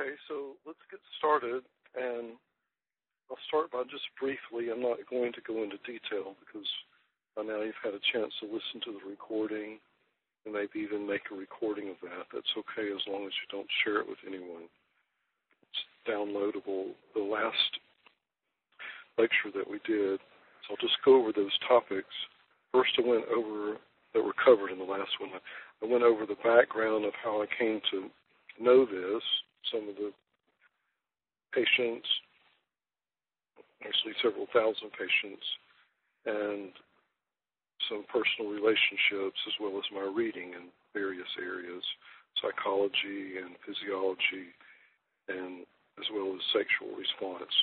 Okay, so let's get started, and I'll start by just briefly. I'm not going to go into detail because by now you've had a chance to listen to the recording and maybe even make a recording of that. That's okay as long as you don't share it with anyone. It's downloadable. The last lecture that we did, so I'll just go over those topics. First, I went over that were covered in the last one. I went over the background of how I came to know this, some of the patients, actually several thousand patients, and some personal relationships, as well as my reading in various areas, psychology and physiology, and as well as sexual response.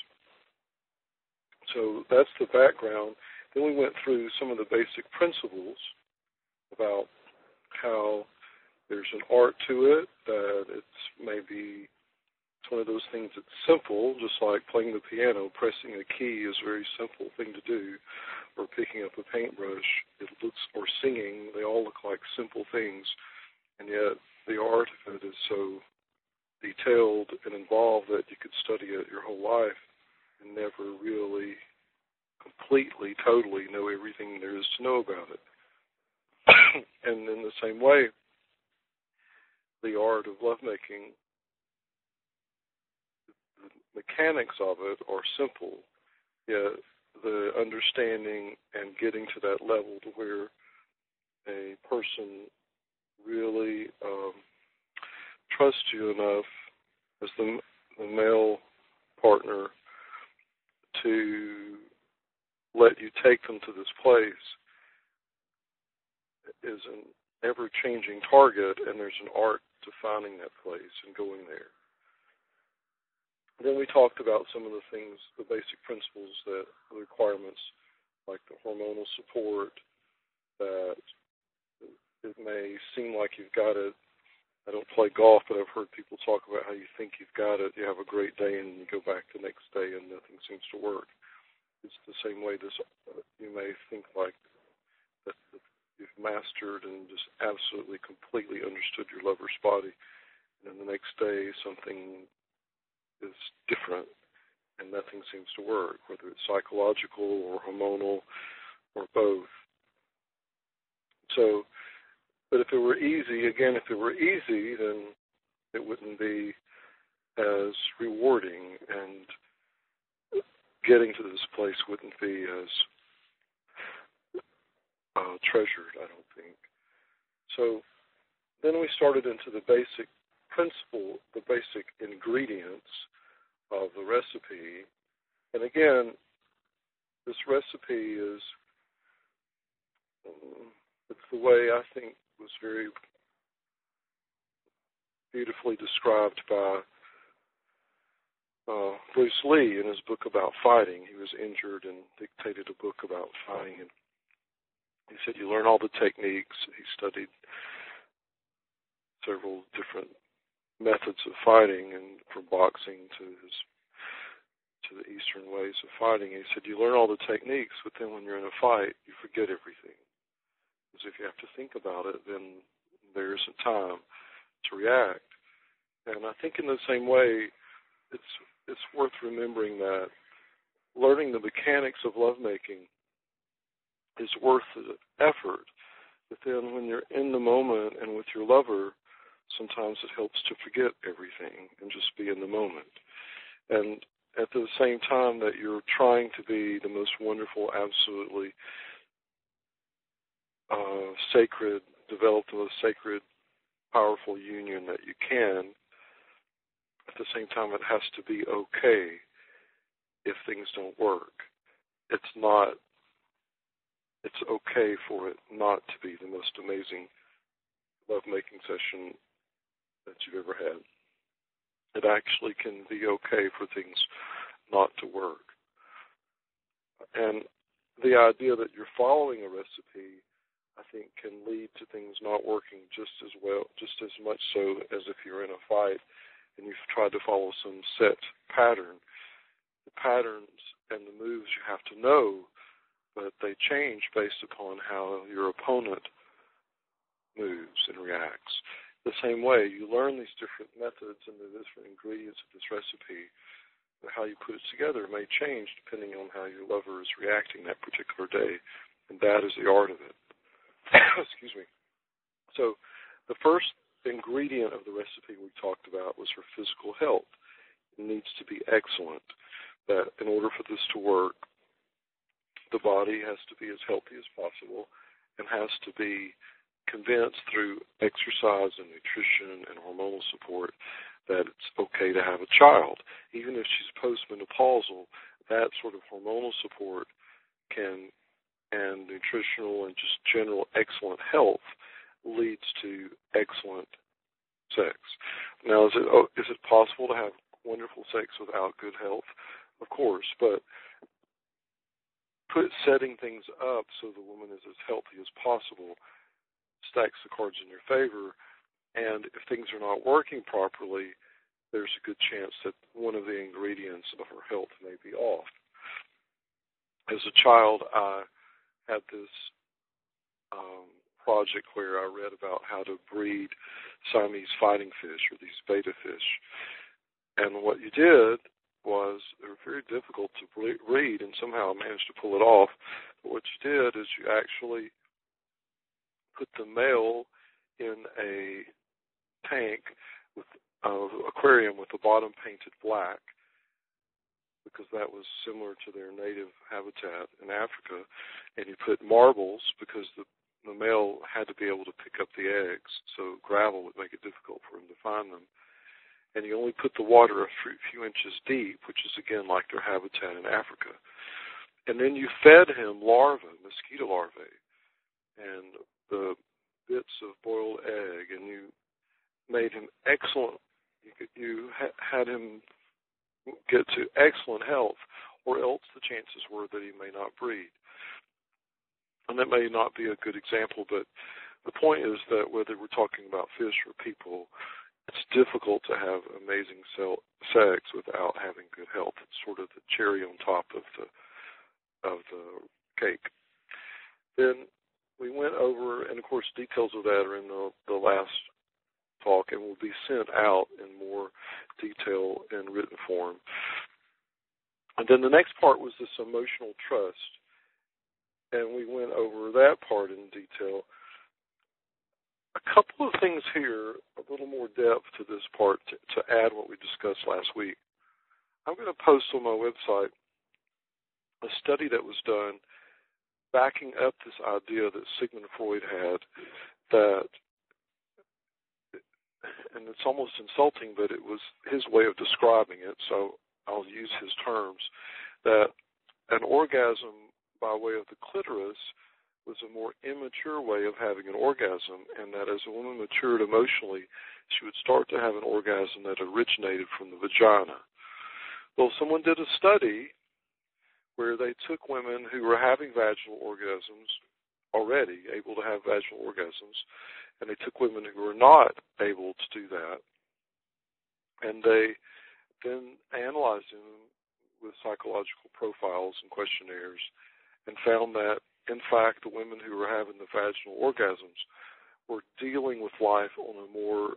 So that's the background. Then we went through some of the basic principles about how there's an art to it, that it's maybe it's one of those things that's simple, just like playing the piano. Pressing a key is a very simple thing to do, or picking up a paintbrush. It looks, or singing, they all look like simple things, and yet the art of it is so detailed and involved that you could study it your whole life and never really completely, totally know everything there is to know about it. And in the same way, the art of lovemaking, the mechanics of it are simple, yet the understanding and getting to that level to where a person really trusts you enough as the male partner to let you take them to this place is an ever-changing target, and there's an art to finding that place and going there. Then we talked about some of the things, the basic principles, that the requirements, like the hormonal support, that it may seem like you've got it. I don't play golf, but I've heard people talk about how you think you've got it. You have a great day, and you go back the next day, and nothing seems to work. It's the same way you may think like that you've mastered and just absolutely, completely understood your lover's body, and then the next day something is different and nothing seems to work, whether it's psychological or hormonal or both. So, but if it were easy, then it wouldn't be as rewarding, and getting to this place wouldn't be as treasured, I don't think. So then we started into the basic principle, the basic ingredients of the recipe. And again, this recipe is, it's the way I think was very beautifully described by Bruce Lee in his book about fighting. He was injured and dictated a book about fighting, and he said you learn all the techniques. He studied several different methods of fighting, and from boxing to the Eastern ways of fighting. He said you learn all the techniques, but then when you're in a fight, you forget everything. Because if you have to think about it, then there isn't time to react. And I think in the same way, it's worth remembering that learning the mechanics of lovemaking is worth the effort. But then when you're in the moment and with your lover, sometimes it helps to forget everything and just be in the moment. And at the same time that you're trying to be the most wonderful, absolutely sacred, develop the most sacred, powerful union that you can, at the same time it has to be okay if things don't work. It's okay for it not to be the most amazing lovemaking session that you've ever had. It actually can be okay for things not to work. And the idea that you're following a recipe, I think, can lead to things not working just as well, just as much so as if you're in a fight and you've tried to follow some set pattern. The patterns and the moves you have to know, but they change based upon how your opponent moves and reacts. the same way. You learn these different methods and the different ingredients of this recipe, but how you put it together may change depending on how your lover is reacting that particular day, and that is the art of it. Excuse me. So the first ingredient of the recipe we talked about was her physical health. It needs to be excellent. That in order for this to work, the body has to be as healthy as possible and has to be convinced through exercise and nutrition and hormonal support that it's okay to have a child. Even if she's postmenopausal, that sort of hormonal support can, and nutritional and just general excellent health leads to excellent sex. Now, is it possible to have wonderful sex without good health? Of course, but setting things up so the woman is as healthy as possible stacks the cards in your favor, and if things are not working properly, there's a good chance that one of the ingredients of her health may be off. As a child, I had this project where I read about how to breed Siamese fighting fish, or these betta fish, and what you did was, they were very difficult to breed, and somehow I managed to pull it off. But what you did is you actually put the male in a tank with aquarium with the bottom painted black, because that was similar to their native habitat in Africa, and you put marbles because the male had to be able to pick up the eggs, so gravel would make it difficult for him to find them. And you only put the water a few inches deep, which is, again, like their habitat in Africa. And then you fed him larvae, mosquito larvae, and the bits of boiled egg, and you made him excellent. You had him get to excellent health, or else the chances were that he may not breed. And that may not be a good example, but the point is that whether we're talking about fish or people, it's difficult to have amazing sex without having good health. It's sort of the cherry on top of the cake. Then we went over, and of course details of that are in the last talk and will be sent out in more detail in written form. And then the next part was this emotional trust, and we went over that part in detail. A couple of things here, a little more depth to this part to add what we discussed last week. I'm going to post on my website a study that was done backing up this idea that Sigmund Freud had, that, and it's almost insulting, but it was his way of describing it, so I'll use his terms, that an orgasm by way of the clitoris was a more immature way of having an orgasm, and that as a woman matured emotionally, she would start to have an orgasm that originated from the vagina. Well, someone did a study where they took women who were having vaginal orgasms already, able to have vaginal orgasms, and they took women who were not able to do that, and they then analyzed them with psychological profiles and questionnaires and found that, in fact, the women who were having the vaginal orgasms were dealing with life in a more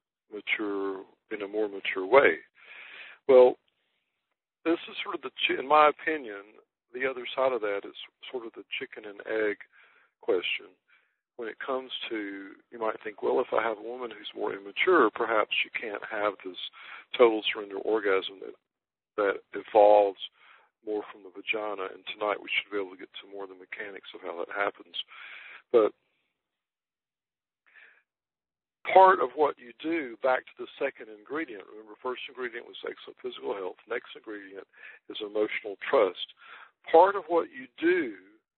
mature way. Well, this is sort of in my opinion, the other side of that is sort of the chicken and egg question. When it comes to, you might think, well, if I have a woman who's more immature, perhaps she can't have this total surrender orgasm that evolves more from the vagina, and tonight we should be able to get to more of the mechanics of how that happens. But part of what you do, back to the second ingredient, remember, first ingredient was excellent physical health, next ingredient is emotional trust. Part of what you do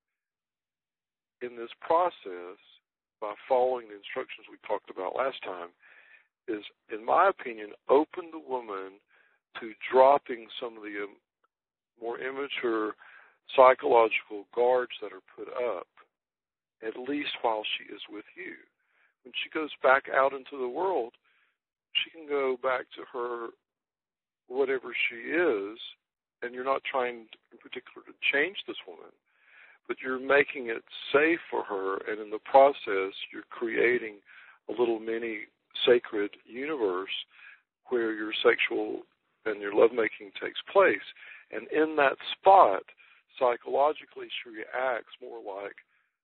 in this process, by following the instructions we talked about last time, is, in my opinion, open the woman to dropping some of the more immature psychological guards that are put up, at least while she is with you. When she goes back out into the world, she can go back to her whatever she is, and you're not trying in particular to change this woman, but you're making it safe for her, and in the process you're creating a little mini sacred universe where your sexual and your lovemaking takes place. And in that spot, psychologically, she reacts more like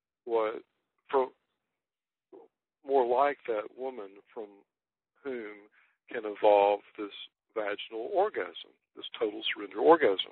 that woman from whom can evolve this vaginal orgasm, this total surrender orgasm.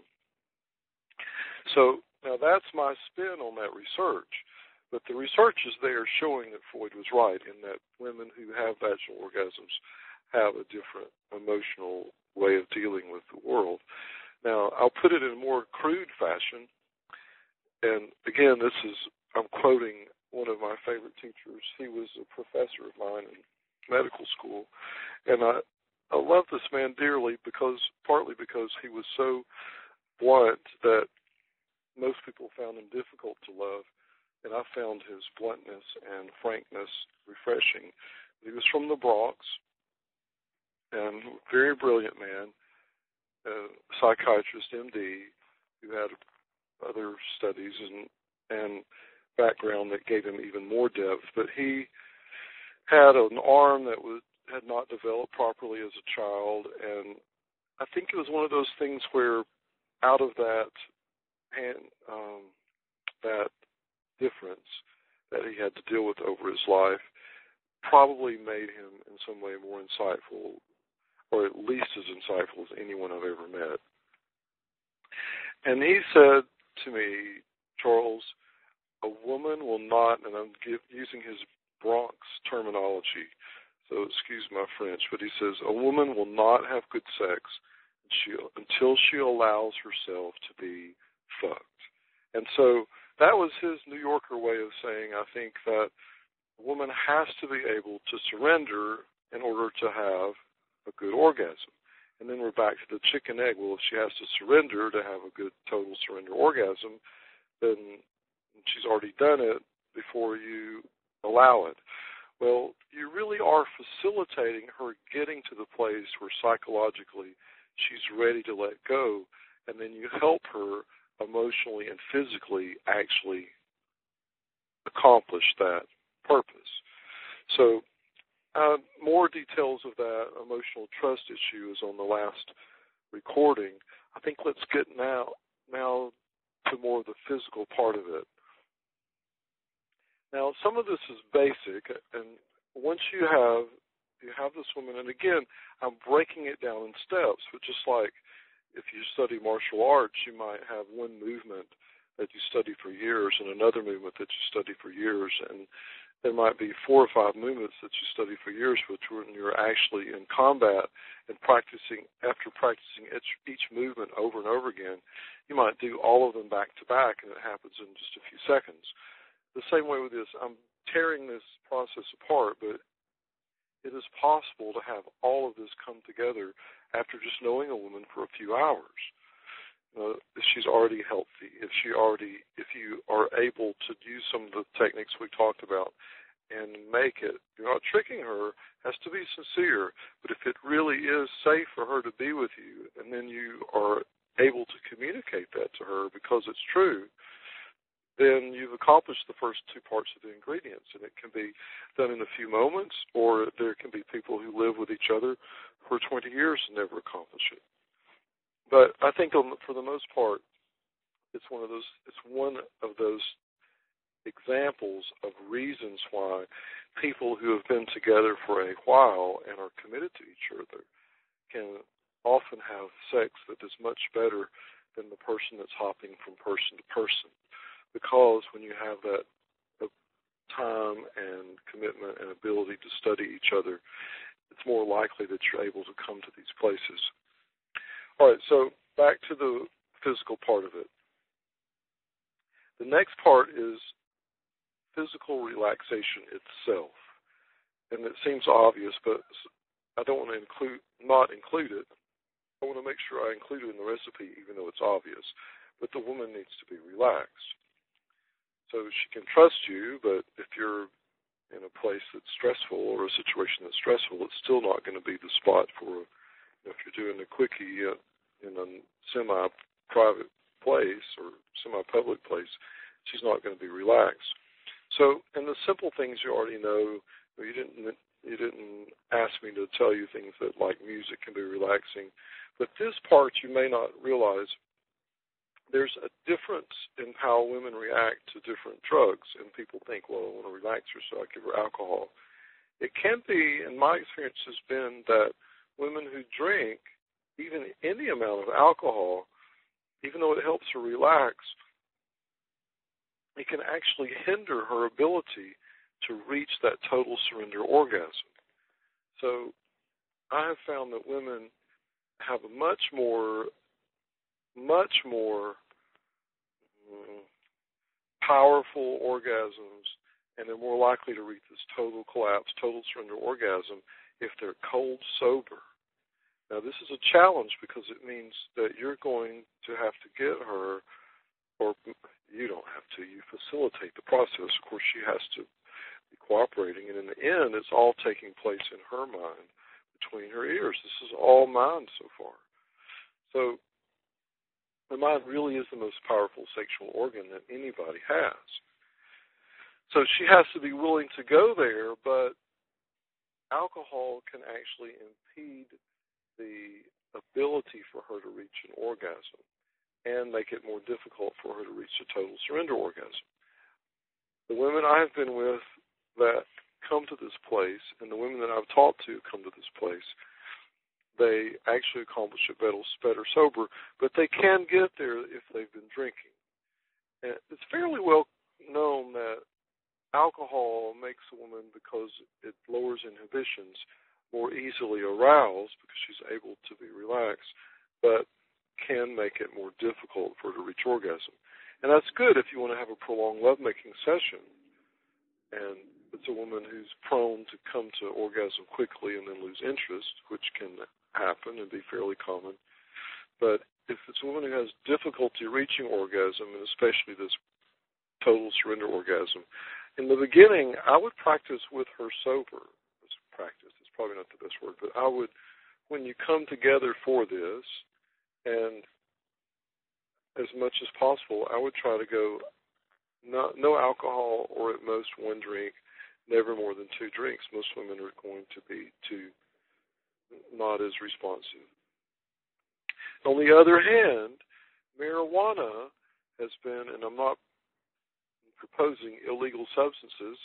So now that's my spin on that research. But the research is there showing that Freud was right in that women who have vaginal orgasms have a different emotional way of dealing with the world. Now, I'll put it in a more crude fashion. And again, I'm quoting one of my favorite teachers. He was a professor of mine in medical school. And I love this man dearly partly because he was so blunt that most people found him difficult to love. And I found his bluntness and frankness refreshing. He was from the Bronx, and very brilliant man, a psychiatrist, MD, who had other studies and background that gave him even more depth. But he had an arm that had not developed properly as a child, and I think it was one of those things where out of that difference that he had to deal with over his life probably made him in some way more insightful, or at least as insightful as anyone I've ever met. And he said to me, Charles, a woman will not, and I'm using his Bronx terminology, so excuse my French, but he says, a woman will not have good sex until she allows herself to be fucked. And so that was his New Yorker way of saying, I think, that a woman has to be able to surrender in order to have a good orgasm. And then we're back to the chicken egg. Well, if she has to surrender to have a good total surrender orgasm, then she's already done it before you allow it. Well, you really are facilitating her getting to the place where psychologically she's ready to let go, and then you help her emotionally and physically actually accomplish that purpose. So more details of that emotional trust issue is on the last recording. I think let's get now to more of the physical part of it. Now, some of this is basic, and once you have this woman, and again, I'm breaking it down in steps, but just like if you study martial arts, you might have one movement that you study for years and another movement that you study for years, and there might be 4 or 5 movements that you study for years, but when you're actually in combat and after practicing each movement over and over again, you might do all of them back to back, and it happens in just a few seconds. The same way with this, I'm tearing this process apart, but it is possible to have all of this come together after just knowing a woman for a few hours. If she's already healthy, if you are able to use some of the techniques we talked about and make it, you're not tricking her, has to be sincere, but if it really is safe for her to be with you, and then you are able to communicate that to her because it's true, then you've accomplished the first 2 parts of the ingredients, and it can be done in a few moments, or there can be people who live with each other for 20 years and never accomplish it. But I think for the most part, it's one of those examples of reasons why people who have been together for a while and are committed to each other can often have sex that is much better than the person that's hopping from person to person. Because when you have that time and commitment and ability to study each other, it's more likely that you're able to come to these places. All right, so back to the physical part of it. The next part is physical relaxation itself. And it seems obvious, but I don't want to not include it. I want to make sure I include it in the recipe, even though it's obvious. But the woman needs to be relaxed. So she can trust you, but if you're in a place that's stressful or a situation that's stressful, it's still not going to be the spot for, if you're doing a quickie in a semi-private place or semi-public place, she's not going to be relaxed. So, and the simple things you already know, you didn't ask me to tell you things that, like music, can be relaxing. But this part you may not realize. There's a difference in how women react to different drugs, and people think, well, I want to relax her, so I give her alcohol. It can be, and my experience has been that women who drink even any amount of alcohol, even though it helps her relax, it can actually hinder her ability to reach that total surrender orgasm. So I have found that women have a much more powerful orgasms, and they're more likely to reach this total collapse, total surrender orgasm if they're cold sober. Now, this is a challenge because it means that you're going to have to get her, or you don't have to, you facilitate the process. Of course, she has to be cooperating, and in the end, it's all taking place in her mind, between her ears. This is all mind so far. So the mind really is the most powerful sexual organ that anybody has. So she has to be willing to go there, but alcohol can actually impede the ability for her to reach an orgasm and make it more difficult for her to reach a total surrender orgasm. The women I have been with that come to this place, and the women that I've talked to come to this place, they actually accomplish it better sober, but they can get there if they've been drinking. And it's fairly well known that alcohol makes a woman, because it lowers inhibitions, more easily aroused because she's able to be relaxed, but can make it more difficult for her to reach orgasm. And that's good if you want to have a prolonged lovemaking session, and it's a woman who's prone to come to orgasm quickly and then lose interest, which can happen and be fairly common. But if it's a woman who has difficulty reaching orgasm, and especially this total surrender orgasm, in the beginning, I would practice with her sober. Practice is probably not the best word, but I would, when you come together for this, and as much as possible, I would try to go no alcohol, or at most one drink, never more than 2 drinks. Most women are going to be not as responsive. On the other hand, marijuana has been, and I'm not proposing illegal substances,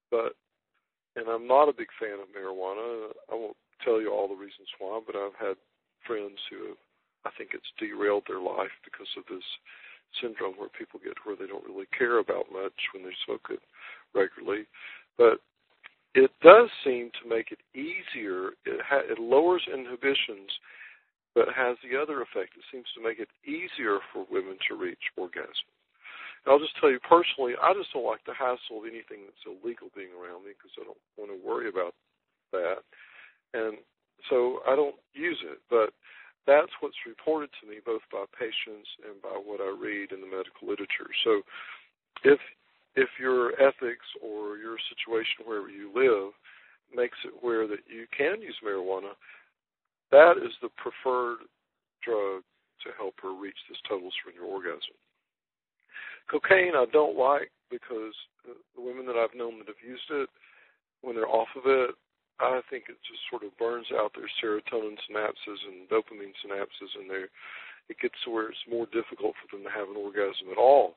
and I'm not a big fan of marijuana. I won't tell you all the reasons why, but I've had friends who have, I think it's derailed their life because of this syndrome where people get where they don't really care about much when they smoke it regularly. But it does seem to make it easier. It lowers inhibitions, but has the other effect. It seems to make it easier for women to reach orgasm. And I'll just tell you personally, I just don't like the hassle of anything that's illegal being around me because I don't want to worry about that. And so I don't use it. But that's what's reported to me both by patients and by what I read in the medical literature. So if your ethics or your situation wherever you live makes it where that you can use marijuana, that is the preferred drug to help her reach this total surrender orgasm. Cocaine I don't like because the women that I've known that have used it, when they're off of it, I think it just sort of burns out their serotonin synapses and dopamine synapses, and it gets to where it's more difficult for them to have an orgasm at all.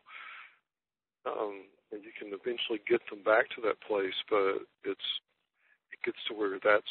And you can eventually get them back to that place, but it gets to where that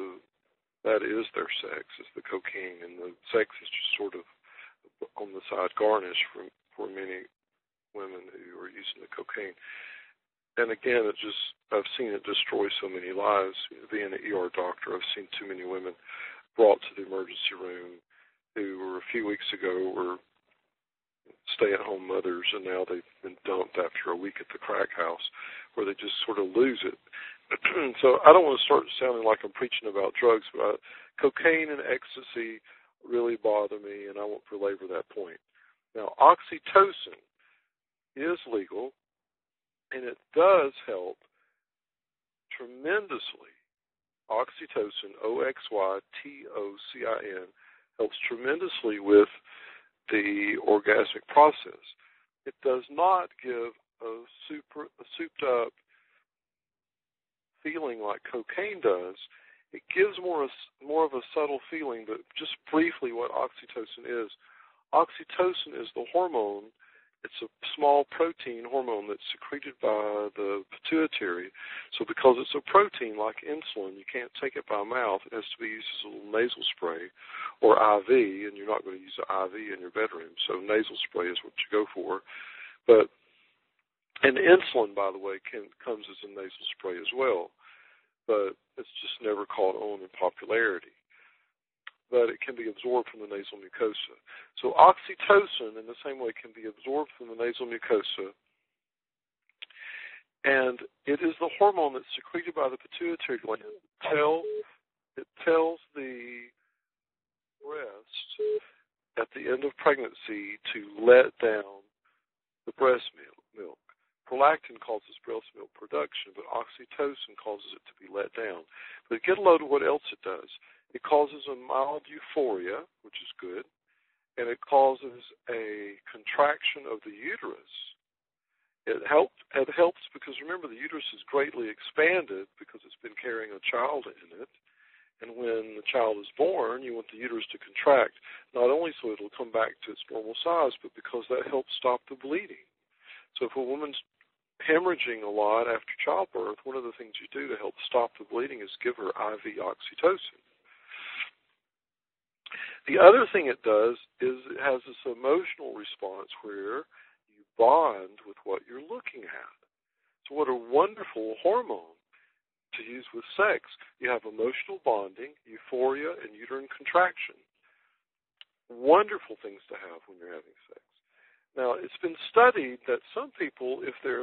is their sex, is the cocaine, and the sex is just sort of on the side garnish for many women who are using the cocaine. And again, I've seen it destroy so many lives. Being an ER doctor, I've seen too many women brought to the emergency room who were a few weeks ago were stay-at-home mothers, and now they've been dumped after a week at the crack house, where they just sort of lose it. So I don't want to start sounding like I'm preaching about drugs, but cocaine and ecstasy really bother me, and I won't belabor that point. Now, oxytocin is legal, and it does help tremendously. Oxytocin, OXYTOCIN, helps tremendously with the orgasmic process. It does not give a souped-up feeling like cocaine does. It gives more of a subtle feeling, but just briefly what oxytocin is. Oxytocin is the hormone. It's a small protein hormone that's secreted by the pituitary. So because it's a protein like insulin, you can't take it by mouth. It has to be used as a little nasal spray or IV, and you're not going to use an IV in your bedroom. So nasal spray is what you go for. And insulin, by the way, comes as a nasal spray as well. But it's just never caught on in popularity. But it can be absorbed from the nasal mucosa. So oxytocin, in the same way, can be absorbed from the nasal mucosa. And it is the hormone that's secreted by the pituitary gland. It tells the breast at the end of pregnancy to let down the breast milk. Prolactin causes breast milk production, but oxytocin causes it to be let down. But get a load of what else it does. It causes a mild euphoria, which is good, and it causes a contraction of the uterus. It helps because, remember, the uterus is greatly expanded because it's been carrying a child in it. And when the child is born, you want the uterus to contract, not only so it'll come back to its normal size, but because that helps stop the bleeding. So if a woman's hemorrhaging a lot after childbirth, one of the things you do to help stop the bleeding is give her IV oxytocin. The other thing it does is it has this emotional response where you bond with what you're looking at. So what a wonderful hormone to use with sex. You have emotional bonding, euphoria, and uterine contraction. Wonderful things to have when you're having sex. Now, it's been studied that some people,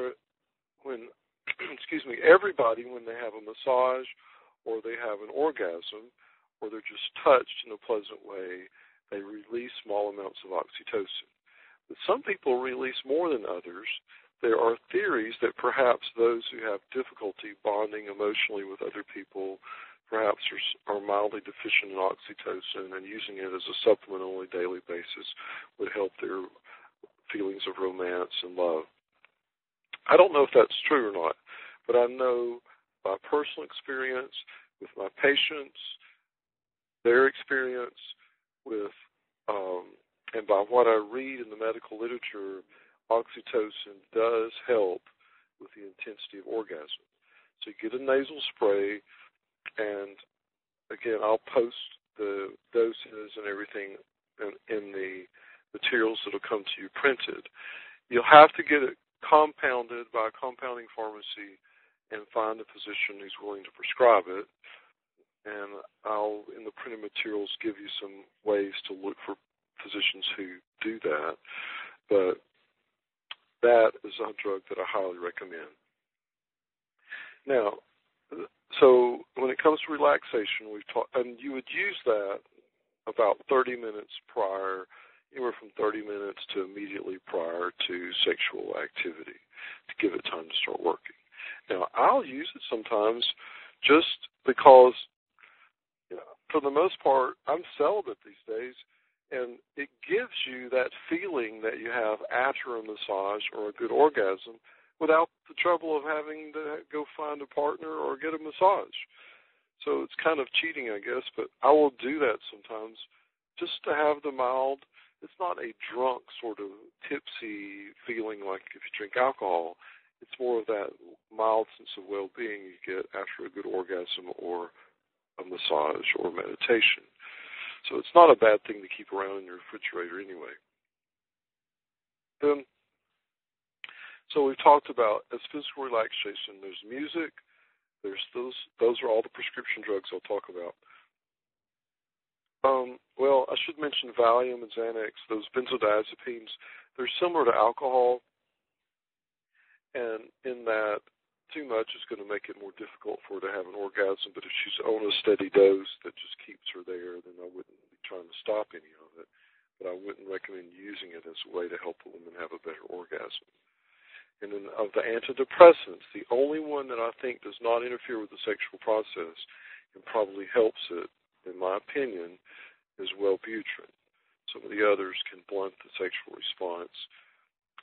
everybody, when they have a massage or they have an orgasm or they're just touched in a pleasant way, they release small amounts of oxytocin. But some people release more than others. There are theories that perhaps those who have difficulty bonding emotionally with other people perhaps are mildly deficient in oxytocin, and using it as a supplement on a daily basis would help their feelings of romance and love. I don't know if that's true or not, but I know by personal experience with my patients, their experience with, and by what I read in the medical literature, oxytocin does help with the intensity of orgasm. So you get a nasal spray, and again, I'll post the doses and everything in the materials that will come to you printed. You'll have to get it compounded by a compounding pharmacy and find a physician who's willing to prescribe it. And I'll, in the printed materials, give you some ways to look for physicians who do that. But that is a drug that I highly recommend. Now, so when it comes to relaxation, we've talked, and you would use that about 30 minutes prior, anywhere from 30 minutes to immediately prior to sexual activity to give it time to start working. Now, I'll use it sometimes just because, for the most part, I'm celibate these days, and it gives you that feeling that you have after a massage or a good orgasm without the trouble of having to go find a partner or get a massage. So it's kind of cheating, I guess, but I will do that sometimes just to have the mild. It's not a drunk sort of tipsy feeling like if you drink alcohol. It's more of that mild sense of well-being you get after a good orgasm or a massage or meditation. So it's not a bad thing to keep around in your refrigerator anyway. So we've talked about, as physical relaxation, there's music, there's those are all the prescription drugs I'll talk about. Well, I should mention Valium and Xanax, those benzodiazepines. They're similar to alcohol, and in that too much is going to make it more difficult for her to have an orgasm, but if she's on a steady dose that just keeps her there, then I wouldn't be trying to stop any of it, but I wouldn't recommend using it as a way to help a woman have a better orgasm. And then of the antidepressants, the only one that I think does not interfere with the sexual process and probably helps it, in my opinion, is Wellbutrin. Some of the others can blunt the sexual response.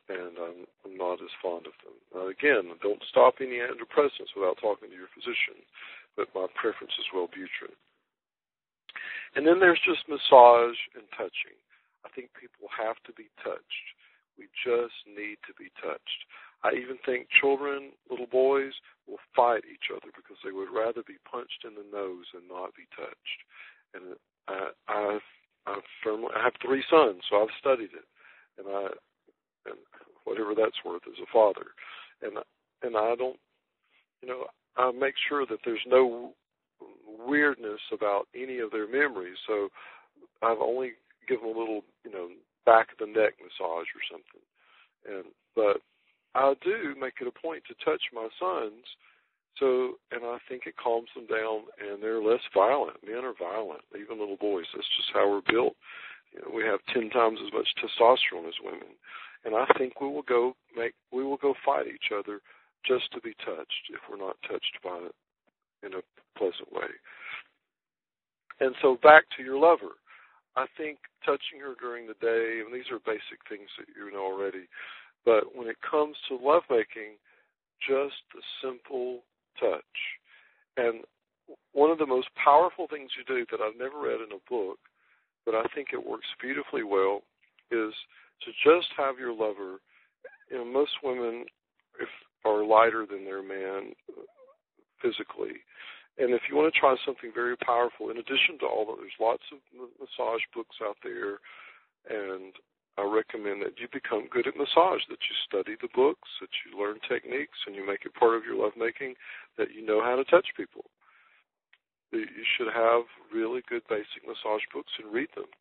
and I'm not as fond of them. Again, don't stop any antidepressants without talking to your physician, but my preference is Wellbutrin. And then there's just massage and touching. I think people have to be touched. We just need to be touched. I even think children, little boys, will fight each other because they would rather be punched in the nose than not be touched. And I have 3 sons, so I've studied it, and whatever that's worth as a father, and I don't, I make sure that there's no weirdness about any of their memories. So I've only given a little, back of the neck massage or something, but I do make it a point to touch my sons. So, and I think it calms them down, and they're less violent. Men are violent, even little boys. That's just how we're built. We have 10 times as much testosterone as women, and I think we will go fight each other just to be touched if we're not touched by it in a pleasant way. And so, back to your lover. I think touching her during the day, and these are basic things that you know already, but when it comes to lovemaking, just a simple touch. And one of the most powerful things you do that I've never read in a book, but I think it works beautifully well, is to just have your lover. Most women are lighter than their man physically. And if you want to try something very powerful, in addition to all that, there's lots of massage books out there, and I recommend that you become good at massage, that you study the books, that you learn techniques, and you make it part of your lovemaking, that you know how to touch people. You should have really good basic massage books and read them.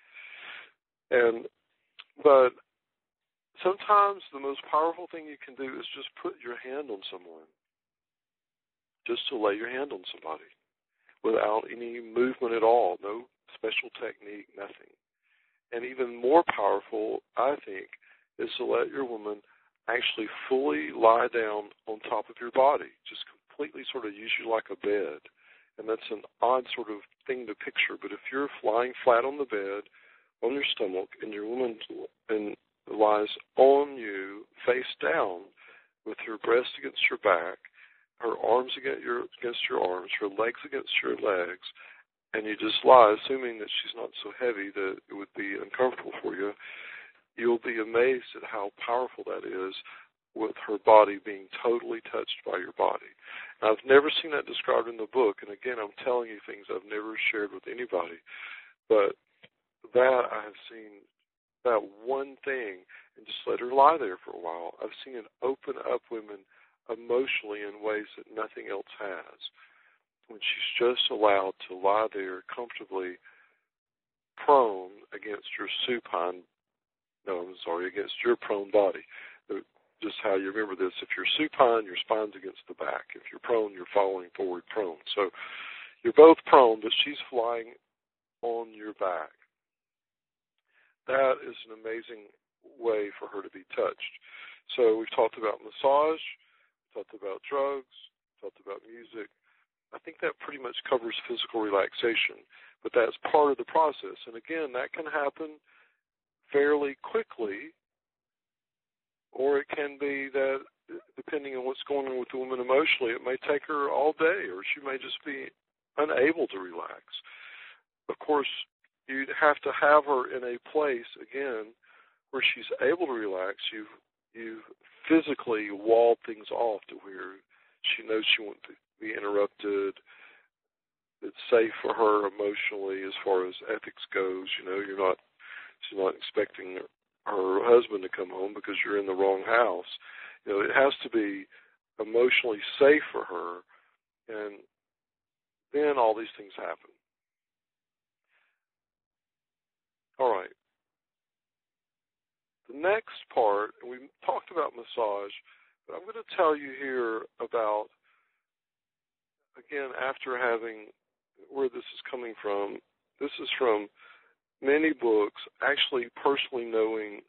But sometimes the most powerful thing you can do is just put your hand on someone, just to lay your hand on somebody without any movement at all, no special technique, nothing. And even more powerful, I think, is to let your woman actually fully lie down on top of your body, just completely sort of use you like a bed. And that's an odd sort of thing to picture, but if you're lying flat on the bed, on your stomach, and your woman lies on you, face down, with her breast against your back, her arms against your arms, her legs against your legs, and you just lie, assuming that she's not so heavy that it would be uncomfortable for you, you'll be amazed at how powerful that is, with her body being totally touched by your body. Now, I've never seen that described in the book, and again, I'm telling you things I've never shared with anybody, but that I have seen, that one thing, and just let her lie there for a while. I've seen it open up women emotionally in ways that nothing else has, when she's just allowed to lie there comfortably prone against your against your prone body. Just how you remember this: if you're supine, your spine's against the back. If you're prone, you're falling forward prone. So you're both prone, but she's flying on your back. That is an amazing way for her to be touched. So we've talked about massage, talked about drugs, talked about music. I think that pretty much covers physical relaxation, but that's part of the process. And again, that can happen fairly quickly, or it can be that, depending on what's going on with the woman emotionally, it may take her all day, or she may just be unable to relax. Of course, you'd have to have her in a place, again, where she's able to relax. You've physically walled things off to where she knows she won't be interrupted. It's safe for her emotionally as far as ethics goes. She's not expecting her husband to come home because you're in the wrong house. It has to be emotionally safe for her, and then all these things happen. All right. The next part, and we talked about massage, but I'm going to tell you here about, again, after having, where this is coming from. This is from many books, actually personally knowing,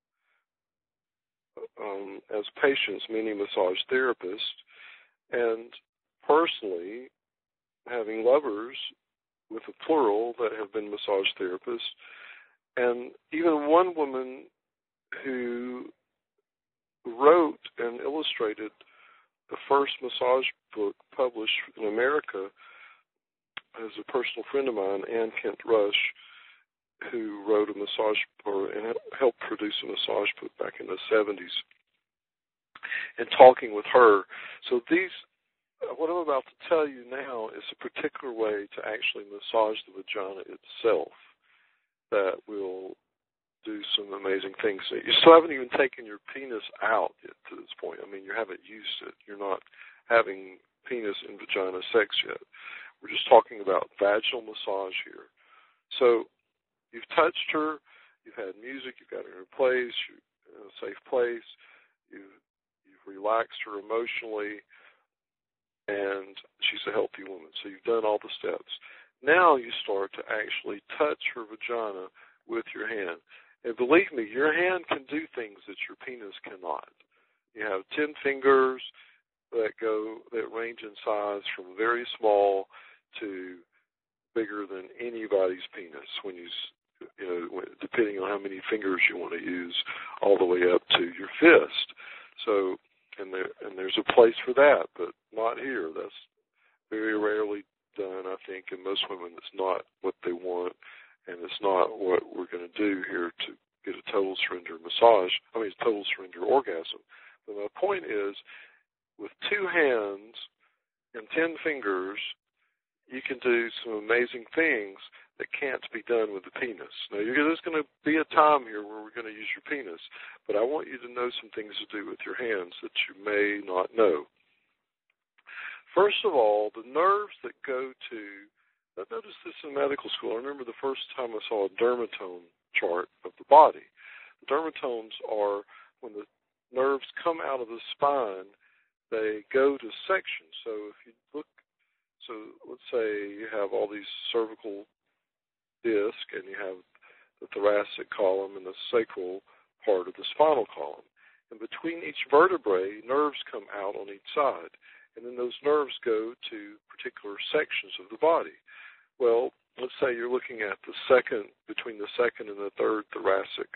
as patients, many massage therapists, and personally having lovers, with a plural, that have been massage therapists, and even one woman who wrote and illustrated the first massage book published in America is a personal friend of mine, Ann Kent Rush, who wrote a massage and helped produce a massage book back in the 70s. And talking with her, so what I'm about to tell you now is a particular way to actually massage the vagina itself that will do some amazing things. You still haven't even taken your penis out yet to this point. I mean, you haven't used it. You're not having penis and vagina sex yet. We're just talking about vaginal massage here. So you've touched her, you've had music, you've got her in a place, in a safe place, you've relaxed her emotionally, and she's a healthy woman. So you've done all the steps. Now you start to actually touch her vagina with your hand. And believe me, your hand can do things that your penis cannot. You have 10 fingers that range in size from very small to bigger than anybody's penis depending on how many fingers you want to use, all the way up to your fist. So, and there's a place for that, but not here. That's very rarely done, I think, and most women it's not what they want, and it's not what we're going to do here to get a total surrender total surrender orgasm. But my point is, with 2 hands and 10 fingers, you can do some amazing things that can't be done with the penis. Now, there's going to be a time here where we're going to use your penis, but I want you to know some things to do with your hands that you may not know. First of all, the nerves that go to, I noticed this in medical school. I remember the first time I saw a dermatome chart of the body. The dermatomes are when the nerves come out of the spine, they go to sections. So if you look, let's say you have all these cervical disc and you have the thoracic column and the sacral part of the spinal column. And between each vertebrae, nerves come out on each side. And then those nerves go to particular sections of the body. Well, let's say you're looking at between the second and the third thoracic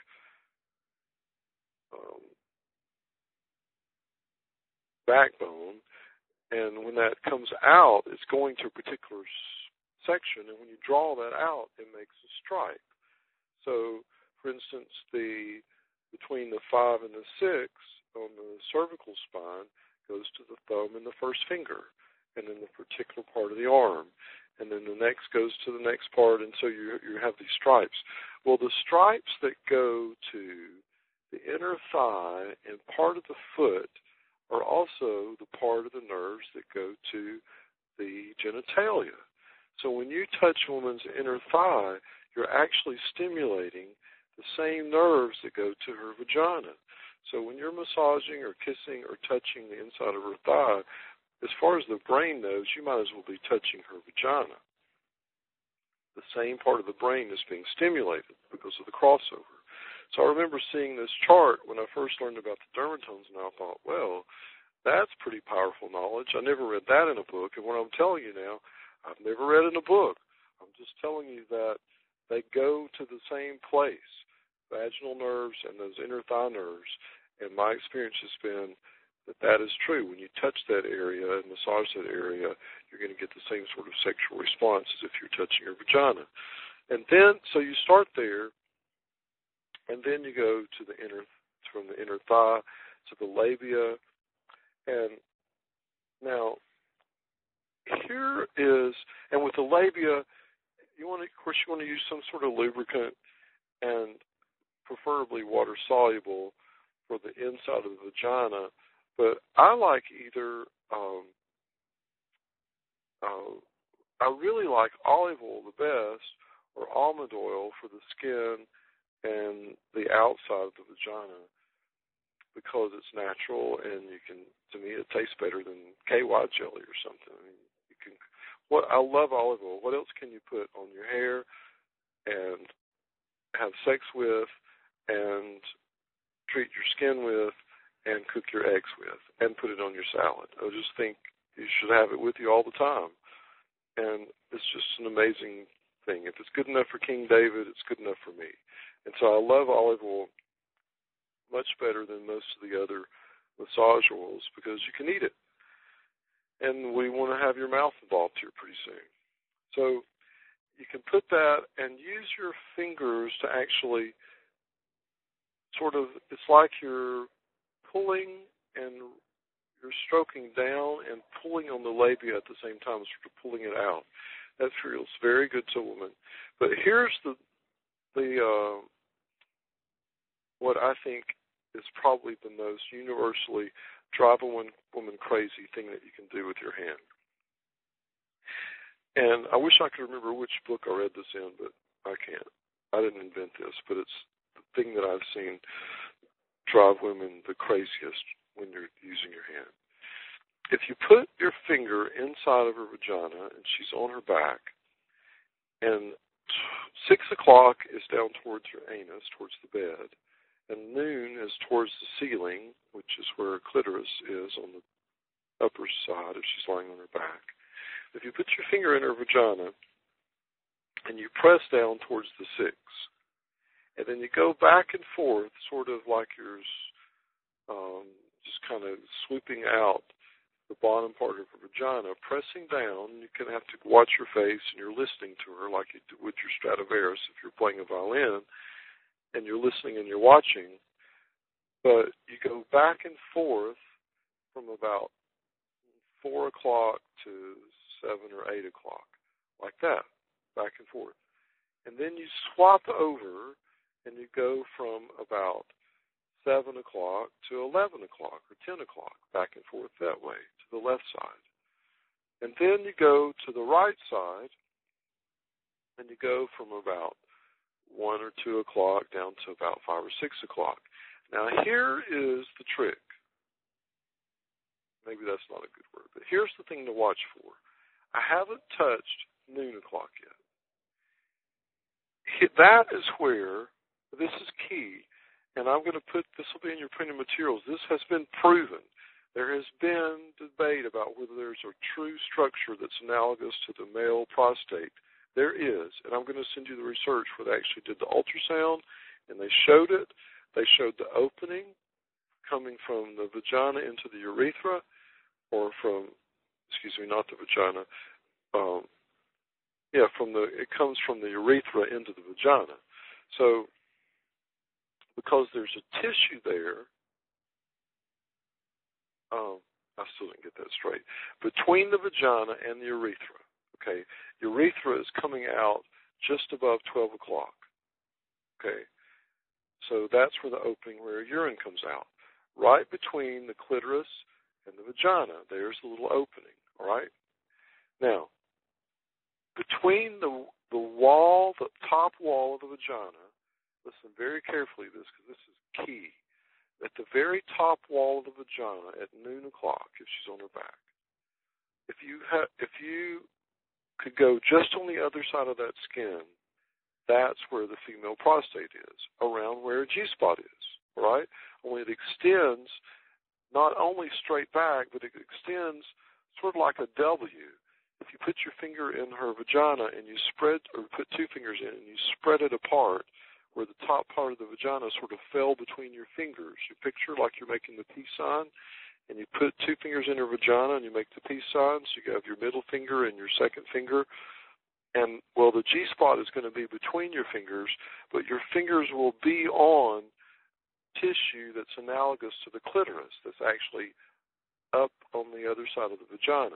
backbone. And when that comes out, it's going to a particular section. And when you draw that out, it makes a stripe. So, for instance, between the 5 and the 6 on the cervical spine goes to the thumb and the first finger, and then the particular part of the arm. And then the next goes to the next part, and so you have these stripes. Well, the stripes that go to the inner thigh and part of the foot are also the part of the nerves that go to the genitalia. So when you touch a woman's inner thigh, you're actually stimulating the same nerves that go to her vagina. So when you're massaging or kissing or touching the inside of her thigh, as far as the brain knows, you might as well be touching her vagina. The same part of the brain is being stimulated because of the crossover. So I remember seeing this chart when I first learned about the dermatomes, and I thought, well, that's pretty powerful knowledge. I never read that in a book, and what I'm telling you now, I've never read in a book. I'm just telling you that they go to the same place, vaginal nerves and those inner thigh nerves, and my experience has been that is true. When you touch that area and massage that area, you're going to get the same sort of sexual response as if you're touching your vagina. And then, so you start there, and then you go to from the inner thigh to the labia. And now, here is, and with the labia, you want to use some sort of lubricant, and preferably water soluble for the inside of the vagina. But I like either, I really like olive oil the best, or almond oil for the skin and the outside of the vagina, because it's natural, and to me, it tastes better than KY jelly or something. I mean, I love olive oil. What else can you put on your hair and have sex with and treat your skin with and cook your eggs with and put it on your salad? I just think you should have it with you all the time. And it's just an amazing thing. If it's good enough for King David, it's good enough for me. And so I love olive oil. much better than most of the other massage oils because you can eat it. And we want to have your mouth involved here pretty soon. So you can put that and use your fingers to actually sort of, it's like you're pulling and you're stroking down and pulling on the labia at the same time, sort of pulling it out. That feels very good to a woman. But here's the what I think is probably the most universally drive a woman crazy thing that you can do with your hand. And I wish I could remember which book I read this in, but I can't. I didn't invent this, but it's the thing that I've seen drive women the craziest when you're using your hand. If you put your finger inside of her vagina and she's on her back, and 6 o'clock is down towards her anus, towards the bed, and noon is towards the ceiling, which is where her clitoris is on the upper side if she's lying on her back. If you put your finger in her vagina and you press down towards the 6, and then you go back and forth, sort of like you're just kind of swooping out the bottom part of her vagina, pressing down. You can have to watch your face, and you're listening to her like you would your Stradivarius if you're playing a violin, and you're listening and you're watching. But you go back and forth from about 4 o'clock to 7 or 8 o'clock, like that, back and forth. And then you swap over, and you go from about 7 o'clock to 11 o'clock or 10 o'clock, back and forth that way, to the left side. And then you go to the right side, and you go from about 1 or 2 o'clock down to about 5 or 6 o'clock. Now, here is the trick. Maybe that's not a good word, but here's the thing to watch for. I haven't touched noon o'clock yet. That is where, this is key, and I'm going to put, this will be in your printed materials. This has been proven. There has been debate about whether there's a true structure that's analogous to the male prostate. There is, and I'm going to send you the research where they actually did the ultrasound, and they showed it. They showed the opening coming from the vagina into the urethra, or from, not the vagina, it comes from the urethra into the vagina. So, because there's a tissue there, I still didn't get that straight, between the vagina and the urethra, okay, urethra is coming out just above 12 o'clock, okay, so that's where the opening where urine comes out, right between the clitoris and the vagina. There's the little opening, all right? Now, between the wall, the top wall of the vagina, listen very carefully to this because this is key. At the very top wall of the vagina at noon o'clock, if she's on her back, if you could go just on the other side of that skin, that's where the female prostate is, around where a G-spot is, all right? Only it extends not only straight back, but it extends sort of like a W. If you put your finger in her vagina and you spread, or put two fingers in and you spread it apart, where the top part of the vagina sort of fell between your fingers. You picture like you're making the peace sign, and you put two fingers in her vagina and you make the peace sign, so you have your middle finger and your second finger. And, well, the G-spot is going to be between your fingers, but your fingers will be on tissue that's analogous to the clitoris, that's actually up on the other side of the vagina.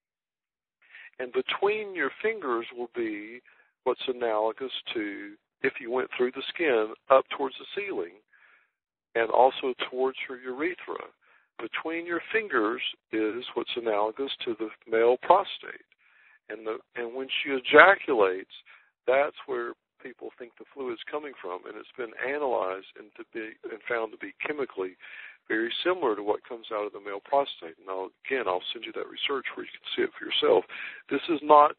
And between your fingers will be what's analogous to, if you went through the skin, up towards the ceiling, and also towards her urethra. Between your fingers is what's analogous to the male prostate. And when she ejaculates, that's where people think the fluid's coming from, and it's been analyzed and found to be chemically very similar to what comes out of the male prostate. Now, again, I'll send you that research where you can see it for yourself. This is not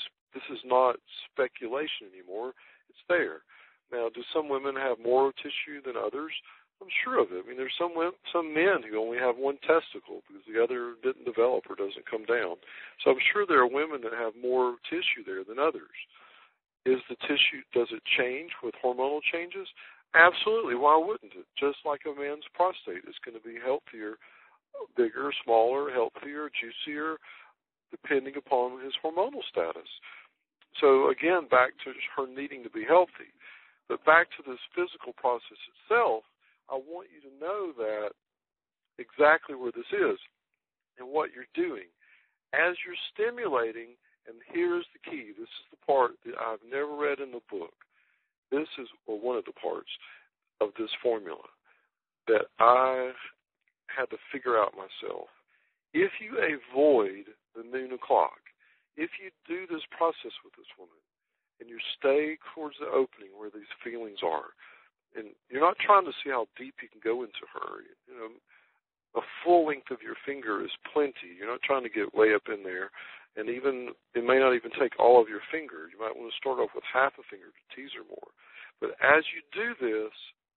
speculation anymore. It's there. Now, do some women have more tissue than others? I'm sure of it. I mean, there's some men who only have one testicle because the other didn't develop or doesn't come down. So I'm sure there are women that have more tissue there than others. Is the tissue, does it change with hormonal changes? Absolutely. Why wouldn't it? Just like a man's prostate is going to be healthier, bigger, smaller, healthier, juicier, depending upon his hormonal status. So again, back to her needing to be healthy. But back to this physical process itself, I want you to know that exactly where this is and what you're doing. As you're stimulating, and here's the key, this is the part that I've never read in the book. This is one of the parts of this formula that I had to figure out myself. If you avoid the noon o'clock, if you do this process with this woman, and you stay towards the opening where these feelings are, and you're not trying to see how deep you can go into her. You know, a full length of your finger is plenty. You're not trying to get way up in there, and even it may not even take all of your finger. You might want to start off with half a finger to tease her more. But as you do this,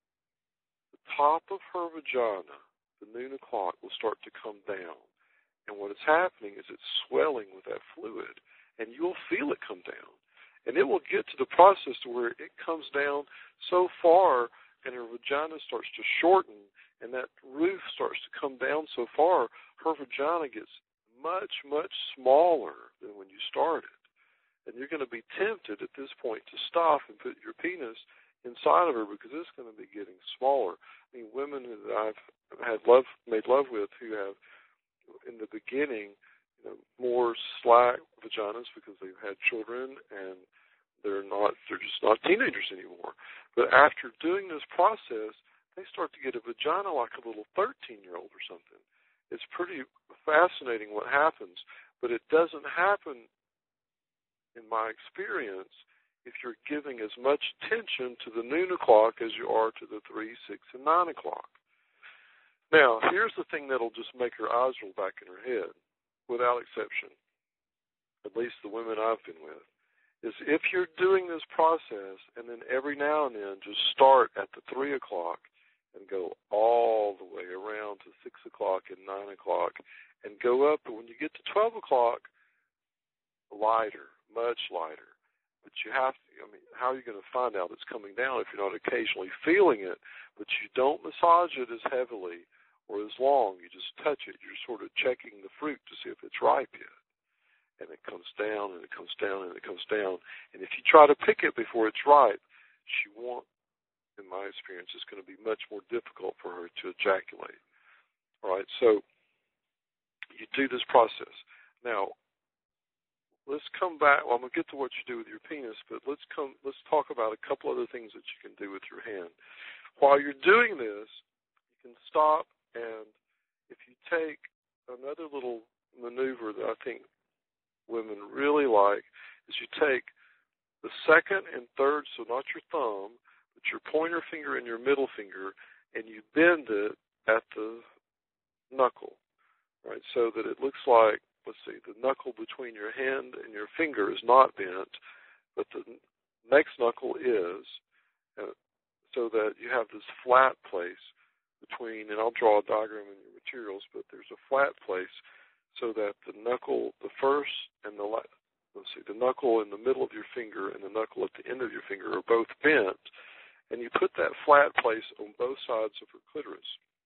the top of her vagina, the noon o'clock, will start to come down. And what is happening is it's swelling with that fluid, and you'll feel it come down. And it will get to the process to where it comes down so far and her vagina starts to shorten and that roof starts to come down so far, her vagina gets much, much smaller than when you started. And you're going to be tempted at this point to stop and put your penis inside of her because it's going to be getting smaller. I mean, women that I've made love with who have, in the beginning, more slack vaginas because they've had children and they're just not teenagers anymore. But after doing this process, they start to get a vagina like a little 13-year-old or something. It's pretty fascinating what happens, but it doesn't happen, in my experience, if you're giving as much attention to the noon o'clock as you are to the 3, 6, and 9 o'clock. Now, here's the thing that'll just make her eyes roll back in her head, without exception, at least the women I've been with, is if you're doing this process and then every now and then just start at the 3 o'clock and go all the way around to 6 o'clock and 9 o'clock and go up, but when you get to 12 o'clock, lighter, much lighter. But you have to, how are you going to find out it's coming down if you're not occasionally feeling it? But you don't massage it as heavily or as long. You just touch it. You're sort of checking the fruit to see if it's ripe yet. And it comes down, and it comes down, and it comes down. And if you try to pick it before it's ripe, she won't, in my experience, it's going to be much more difficult for her to ejaculate. All right, so you do this process. Now, let's come back. Well, I'm going to get to what you do with your penis, but let's talk about a couple other things that you can do with your hand. While you're doing this, you can stop, and if you take another little maneuver that I think women really like, is you take the second and third, so not your thumb, but your pointer finger and your middle finger, and you bend it at the knuckle, right, so that it looks like, let's see, the knuckle between your hand and your finger is not bent, but the next knuckle is, so that you have this flat place between, and I'll draw a diagram in your materials, but there's a flat place so that the knuckle, the first and the knuckle in the middle of your finger and the knuckle at the end of your finger are both bent, and you put that flat place on both sides of her clitoris.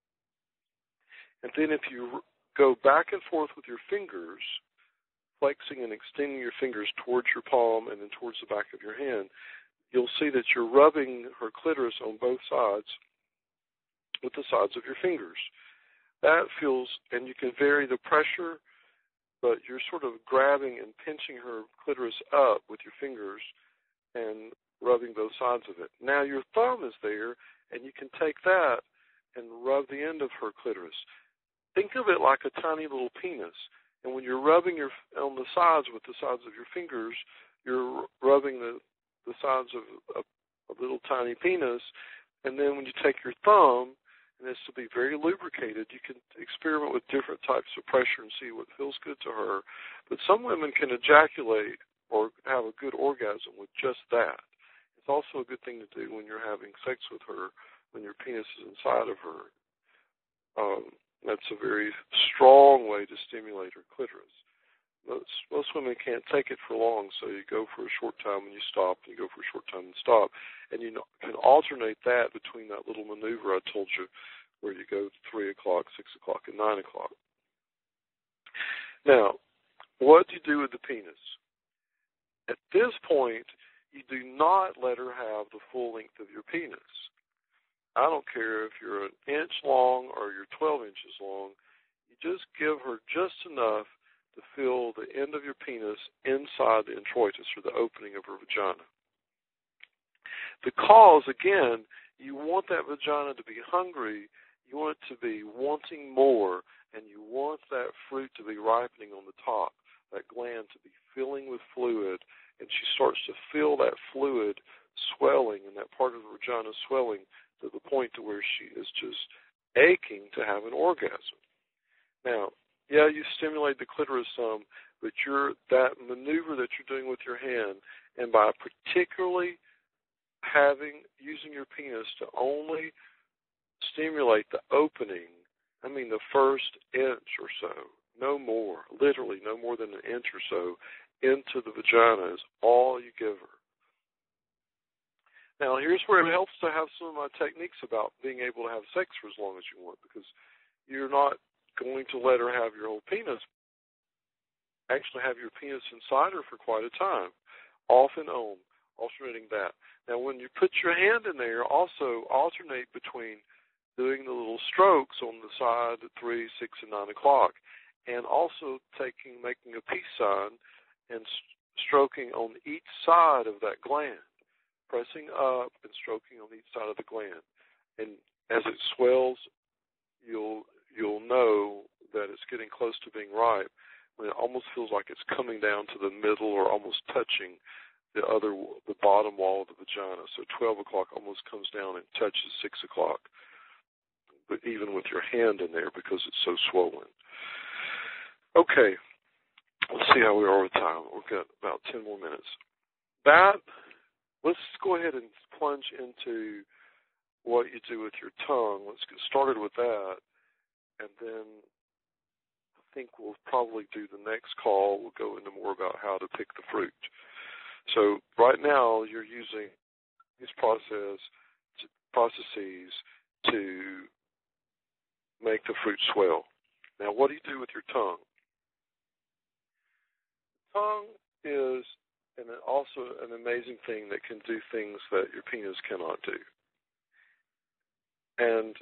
And then if you go back and forth with your fingers, flexing and extending your fingers towards your palm and then towards the back of your hand, you'll see that you're rubbing her clitoris on both sides with the sides of your fingers. That feels, and you can vary the pressure, but you're sort of grabbing and pinching her clitoris up with your fingers and rubbing both sides of it. Now your thumb is there, and you can take that and rub the end of her clitoris. Think of it like a tiny little penis. And when you're rubbing on the sides with the sides of your fingers, you're rubbing the sides of a little tiny penis. And then when you take your thumb, and it's to be very lubricated, you can experiment with different types of pressure and see what feels good to her. But some women can ejaculate or have a good orgasm with just that. It's also a good thing to do when you're having sex with her, when your penis is inside of her. That's a very strong way to stimulate her clitoris. Most women can't take it for long, so you go for a short time and you stop, and you go for a short time and stop. And you can alternate that between that little maneuver I told you, where you go 3 o'clock, 6 o'clock, and 9 o'clock. Now, what do you do with the penis? At this point, you do not let her have the full length of your penis. I don't care if you're an inch long or you're 12 inches long. You just give her just enough to feel the end of your penis inside the introitus, or the opening of her vagina. Because, again, you want that vagina to be hungry, you want it to be wanting more, and you want that fruit to be ripening on the top, that gland to be filling with fluid, and she starts to feel that fluid swelling and that part of the vagina swelling to the point to where she is just aching to have an orgasm. Now, yeah, you stimulate the clitoris some, but that maneuver that you're doing with your hand, and by particularly using your penis to only stimulate the opening, I mean the first inch or so, no more, literally no more than an inch or so, into the vagina is all you give her. Now, here's where it helps to have some of my techniques about being able to have sex for as long as you want, because you're not going to let her have your whole penis. Actually have your penis inside her for quite a time, off and on, alternating that. Now, when you put your hand in there, also alternate between doing the little strokes on the side at 3, 6, and 9 o'clock, and also making a peace sign and stroking on each side of that gland, pressing up and stroking on each side of the gland. And as it swells, you'll know that it's getting close to being ripe when it almost feels like it's coming down to the middle or almost touching the bottom wall of the vagina. So 12 o'clock almost comes down and touches 6 o'clock, but even with your hand in there because it's so swollen. Okay, let's see how we are with time. We've got about 10 more minutes. Let's go ahead and plunge into what you do with your tongue. Let's get started with that, and then I think we'll probably do the next call. We'll go into more about how to pick the fruit. So right now you're using these processes to make the fruit swell. Now, what do you do with your tongue? Tongue is also an amazing thing that can do things that your penis cannot do. And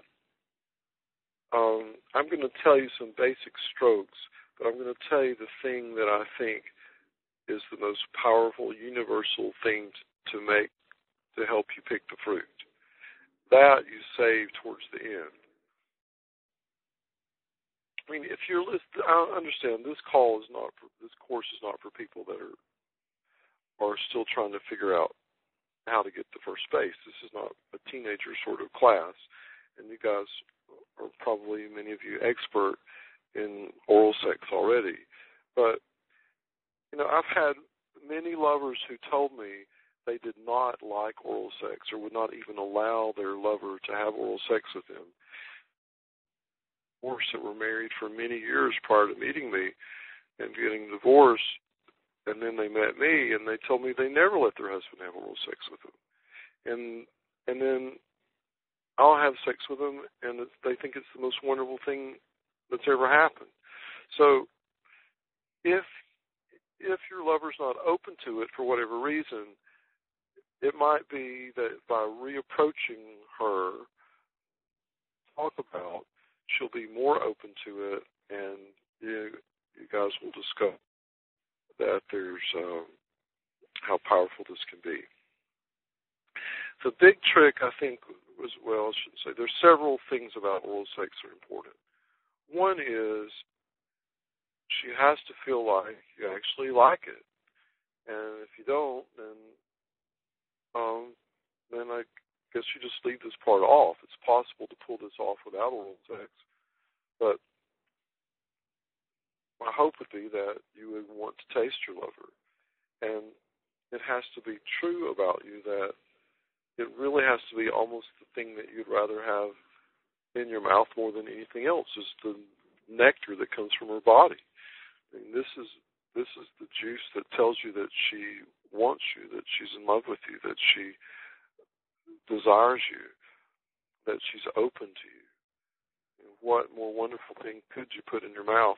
I'm going to tell you some basic strokes, but I'm going to tell you the thing that I think is the most powerful, universal thing to help you pick the fruit. That you save towards the end. I mean, if you're listening, I understand this course is not for people that are still trying to figure out how to get the first base. This is not a teenager sort of class, and you guys are probably, many of you, expert in oral sex already. But, I've had many lovers who told me they did not like oral sex or would not even allow their lover to have oral sex with them. That were married for many years prior to meeting me and getting divorced, and then they met me and they told me they never let their husband have oral sex with them. And then I'll have sex with them and they think it's the most wonderful thing that's ever happened. So if your lover's not open to it for whatever reason, it might be that by reapproaching her, talk about, she'll be more open to it, and you guys will discover that there's how powerful this can be. The big trick, I think, I shouldn't say, there's several things about oral sex that are important. One is she has to feel like you actually like it, and if you don't, then I guess you just leave this part off. It's possible to pull this off without oral sex, but my hope would be that you would want to taste your lover. And it has to be true about you that it really has to be almost the thing that you'd rather have in your mouth more than anything else, is the nectar that comes from her body. I mean, this is This is the juice that tells you that she wants you, that she's in love with you, that she desires you, that she's open to you. What more wonderful thing could you put in your mouth?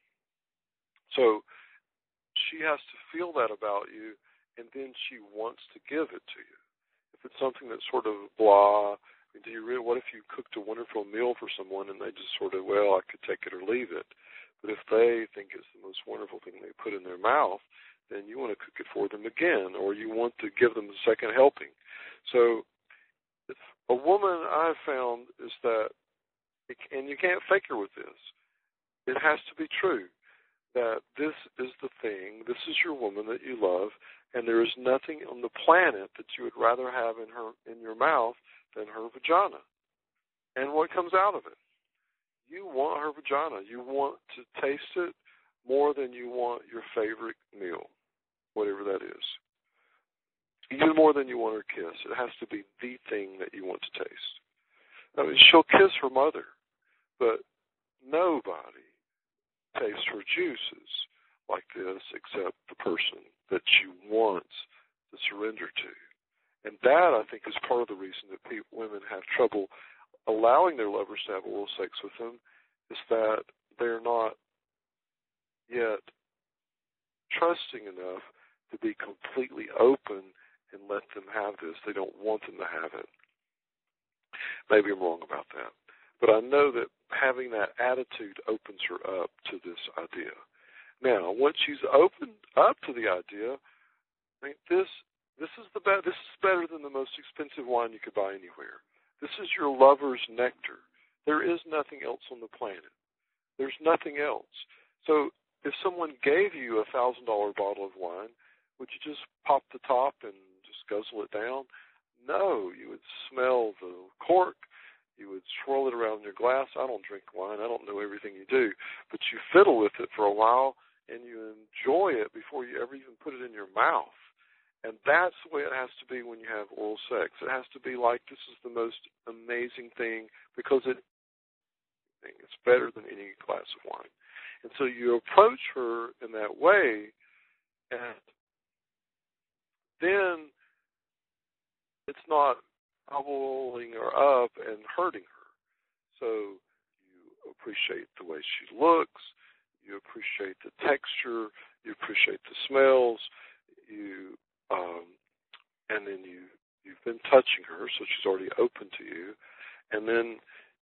So she has to feel that about you, and then she wants to give it to you. If it's something that's sort of blah, what if you cooked a wonderful meal for someone and they just sort of, well, I could take it or leave it. But if they think it's the most wonderful thing they put in their mouth, then you want to cook it for them again, or you want to give them a second helping. So a woman I've found is that, and you can't fake her with this, it has to be true, that this is the thing, this is your woman that you love, and there is nothing on the planet that you would rather have in your mouth than her vagina. And what comes out of it? You want her vagina. You want to taste it more than you want your favorite meal, whatever that is. Even more than you want her kiss. It has to be the thing that you want to taste. I mean, she'll kiss her mother, but nobody tastes her juices like this except the person that she wants to surrender to. And that, I think, is part of the reason that women have trouble allowing their lovers to have oral sex with them, is that they're not yet trusting enough to be completely open and let them have this. They don't want them to have it. Maybe I'm wrong about that. But I know that having that attitude opens her up to this idea. Now, once she's opened up to the idea, I mean, this is better than the most expensive wine you could buy anywhere. This is your lover's nectar. There is nothing else on the planet. There's nothing else. So if someone gave you a $1,000 bottle of wine, would you just pop the top and just guzzle it down? No, you would smell the cork. You would swirl it around in your glass. I don't drink wine. I don't know everything you do. But you fiddle with it for a while, and you enjoy it before you ever even put it in your mouth. And that's the way it has to be when you have oral sex. It has to be like this is the most amazing thing because it's better than any glass of wine. And so you approach her in that way, and then it's not bubbling her up and hurting her. So you appreciate the way she looks, you appreciate the texture, you appreciate the smells, and then you've been touching her, so she's already open to you, and then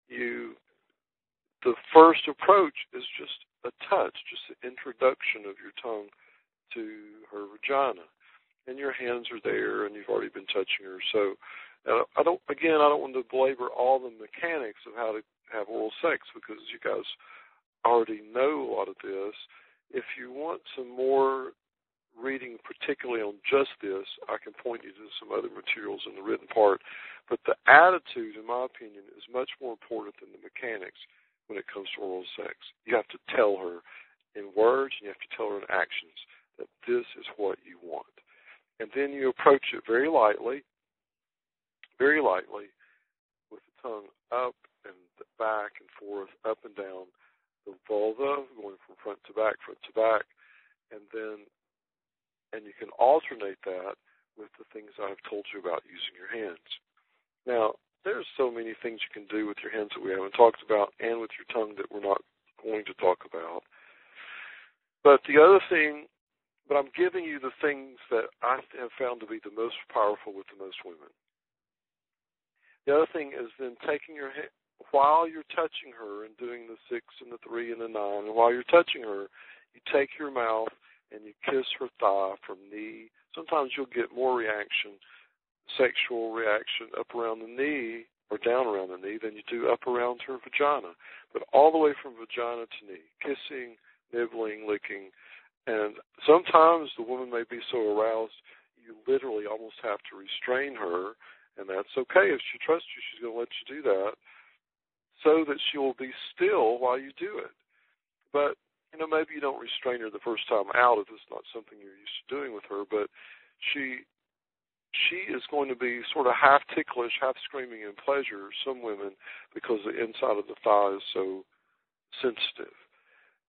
the first approach is just a touch, just the introduction of your tongue to her vagina, and your hands are there, and you've already been touching her. So I don't want to belabor all the mechanics of how to have oral sex because you guys already know a lot of this. If you want some more reading particularly on just this, I can point you to some other materials in the written part. But the attitude, in my opinion, is much more important than the mechanics when it comes to oral sex. You have to tell her in words and you have to tell her in actions that this is what you want. And then you approach it very lightly, with the tongue up and back and forth, up and down the vulva, going from front to back, and you can alternate that with the things I've told you about using your hands. Now, there's so many things you can do with your hands that we haven't talked about and with your tongue that we're not going to talk about. But I'm giving you the things that I have found to be the most powerful with the most women. The other thing is then taking your hand, while you're touching her and doing the 6 and the 3 and the 9, and while you're touching her, you take your mouth and you kiss her thigh from knee. Sometimes you'll get more sexual reaction up around the knee or down around the knee than you do up around her vagina. But all the way from vagina to knee, kissing, nibbling, licking. And sometimes the woman may be so aroused you literally almost have to restrain her, and that's okay. If she trusts you, she's going to let you do that so that she will be still while you do it. But maybe you don't restrain her the first time out if it's not something you're used to doing with her, but she is going to be sort of half ticklish, half screaming in pleasure, some women, because the inside of the thigh is so sensitive.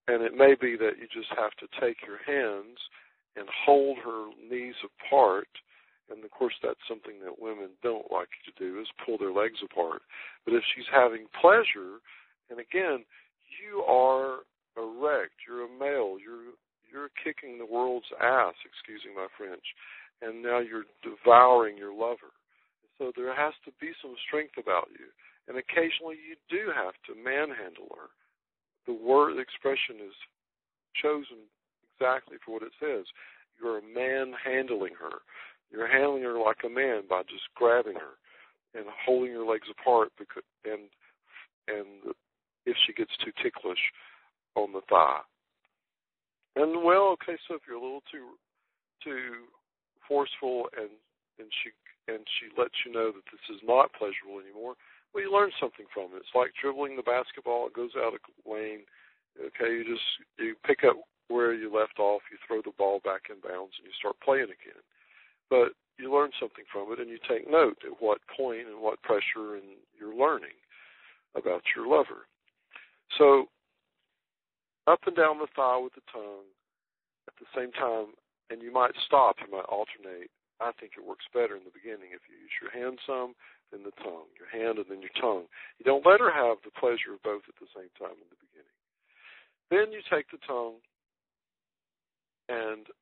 And it may be that you just have to take your hands and hold her knees apart. And, of course, that's something that women don't like you to do, is pull their legs apart. But if she's having pleasure, and again, you are erect, you're a male, you're kicking the world's ass, excusing my French, and now you're devouring your lover. So there has to be some strength about you. And occasionally you do have to manhandle her. The expression is chosen exactly for what it says. You're a man handling her. You're handling her like a man by just grabbing her and holding her legs apart, and if she gets too ticklish on the thigh. And well, okay, so if you're a little too forceful and she lets you know that this is not pleasurable anymore, well, you learn something from it. It's like dribbling the basketball. It goes out of lane. Okay, you pick up where you left off, you throw the ball back in bounds, and you start playing again. But you learn something from it, and you take note at what point and what pressure and you're learning about your lover. So up and down the thigh with the tongue at the same time, and you might stop, you might alternate. I think it works better in the beginning if you use your hand some, then the tongue, your hand and then your tongue. You don't let her have the pleasure of both at the same time in the beginning. Then you take the tongue and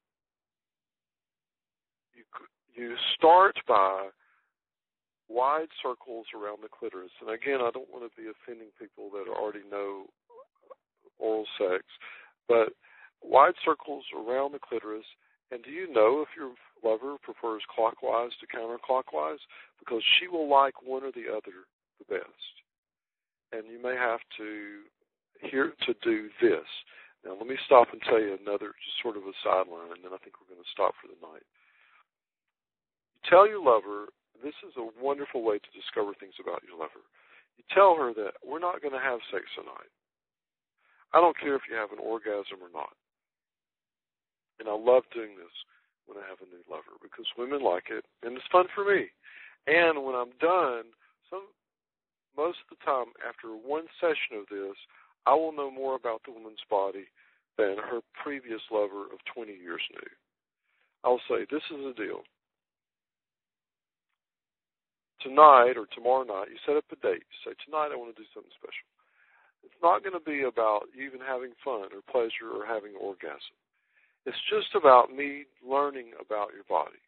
you start by wide circles around the clitoris. And again, I don't want to be offending people that already know oral sex, but wide circles around the clitoris. And do you know if your lover prefers clockwise to counterclockwise? Because she will like one or the other the best. And you may have to do this. Now, let me stop and tell you another, just sort of a sideline, and then I think we're going to stop for the night. You tell your lover, this is a wonderful way to discover things about your lover. You tell her that we're not going to have sex tonight. I don't care if you have an orgasm or not. And I love doing this when I have a new lover because women like it, and it's fun for me. And when I'm done, most of the time after one session of this, I will know more about the woman's body than her previous lover of 20 years knew. I'll say, this is the deal. Tonight or tomorrow night, you set up a date. You say, tonight I want to do something special. It's not going to be about you even having fun or pleasure or having an orgasm. It's just about me learning about your body.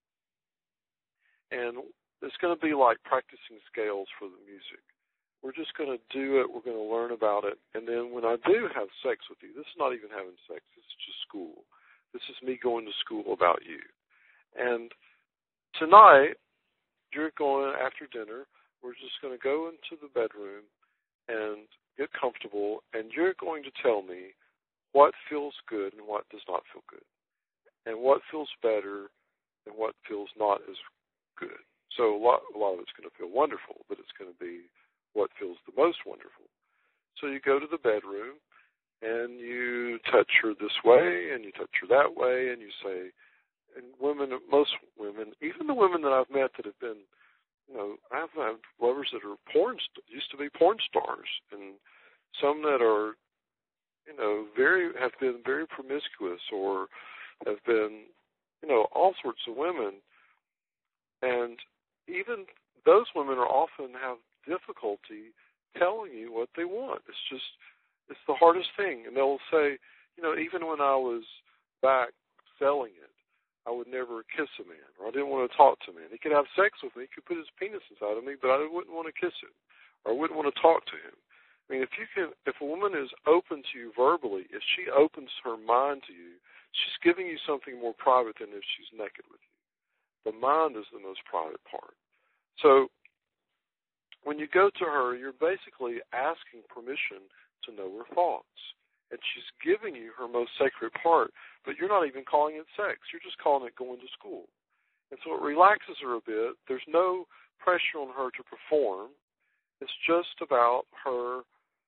And it's going to be like practicing scales for the music. We're just going to do it. We're going to learn about it. And then when I do have sex with you, this is not even having sex. This is just school. This is me going to school about you. And tonight, you're going, after dinner, we're just going to go into the bedroom and get comfortable, and you're going to tell me what feels good and what does not feel good, and what feels better and what feels not as good. So a lot of it's going to feel wonderful, but it's going to be what feels the most wonderful. So you go to the bedroom, and you touch her this way, and you touch her that way, and you say, and most women, even the women that I've met that have been, I've had lovers that are used to be porn stars, and some that are, have been very promiscuous or have been, all sorts of women. And even those women often have difficulty telling you what they want. It's the hardest thing. And they'll say, even when I was back selling it, I would never kiss a man, or I didn't want to talk to a man. He could have sex with me, he could put his penis inside of me, but I wouldn't want to kiss him, or I wouldn't want to talk to him. I mean, if a woman is open to you verbally, if she opens her mind to you, she's giving you something more private than if she's naked with you. The mind is the most private part. So when you go to her, you're basically asking permission to know her thoughts. And she's giving you her most sacred part, but you're not even calling it sex. You're just calling it going to school. And so it relaxes her a bit. There's no pressure on her to perform. It's just about her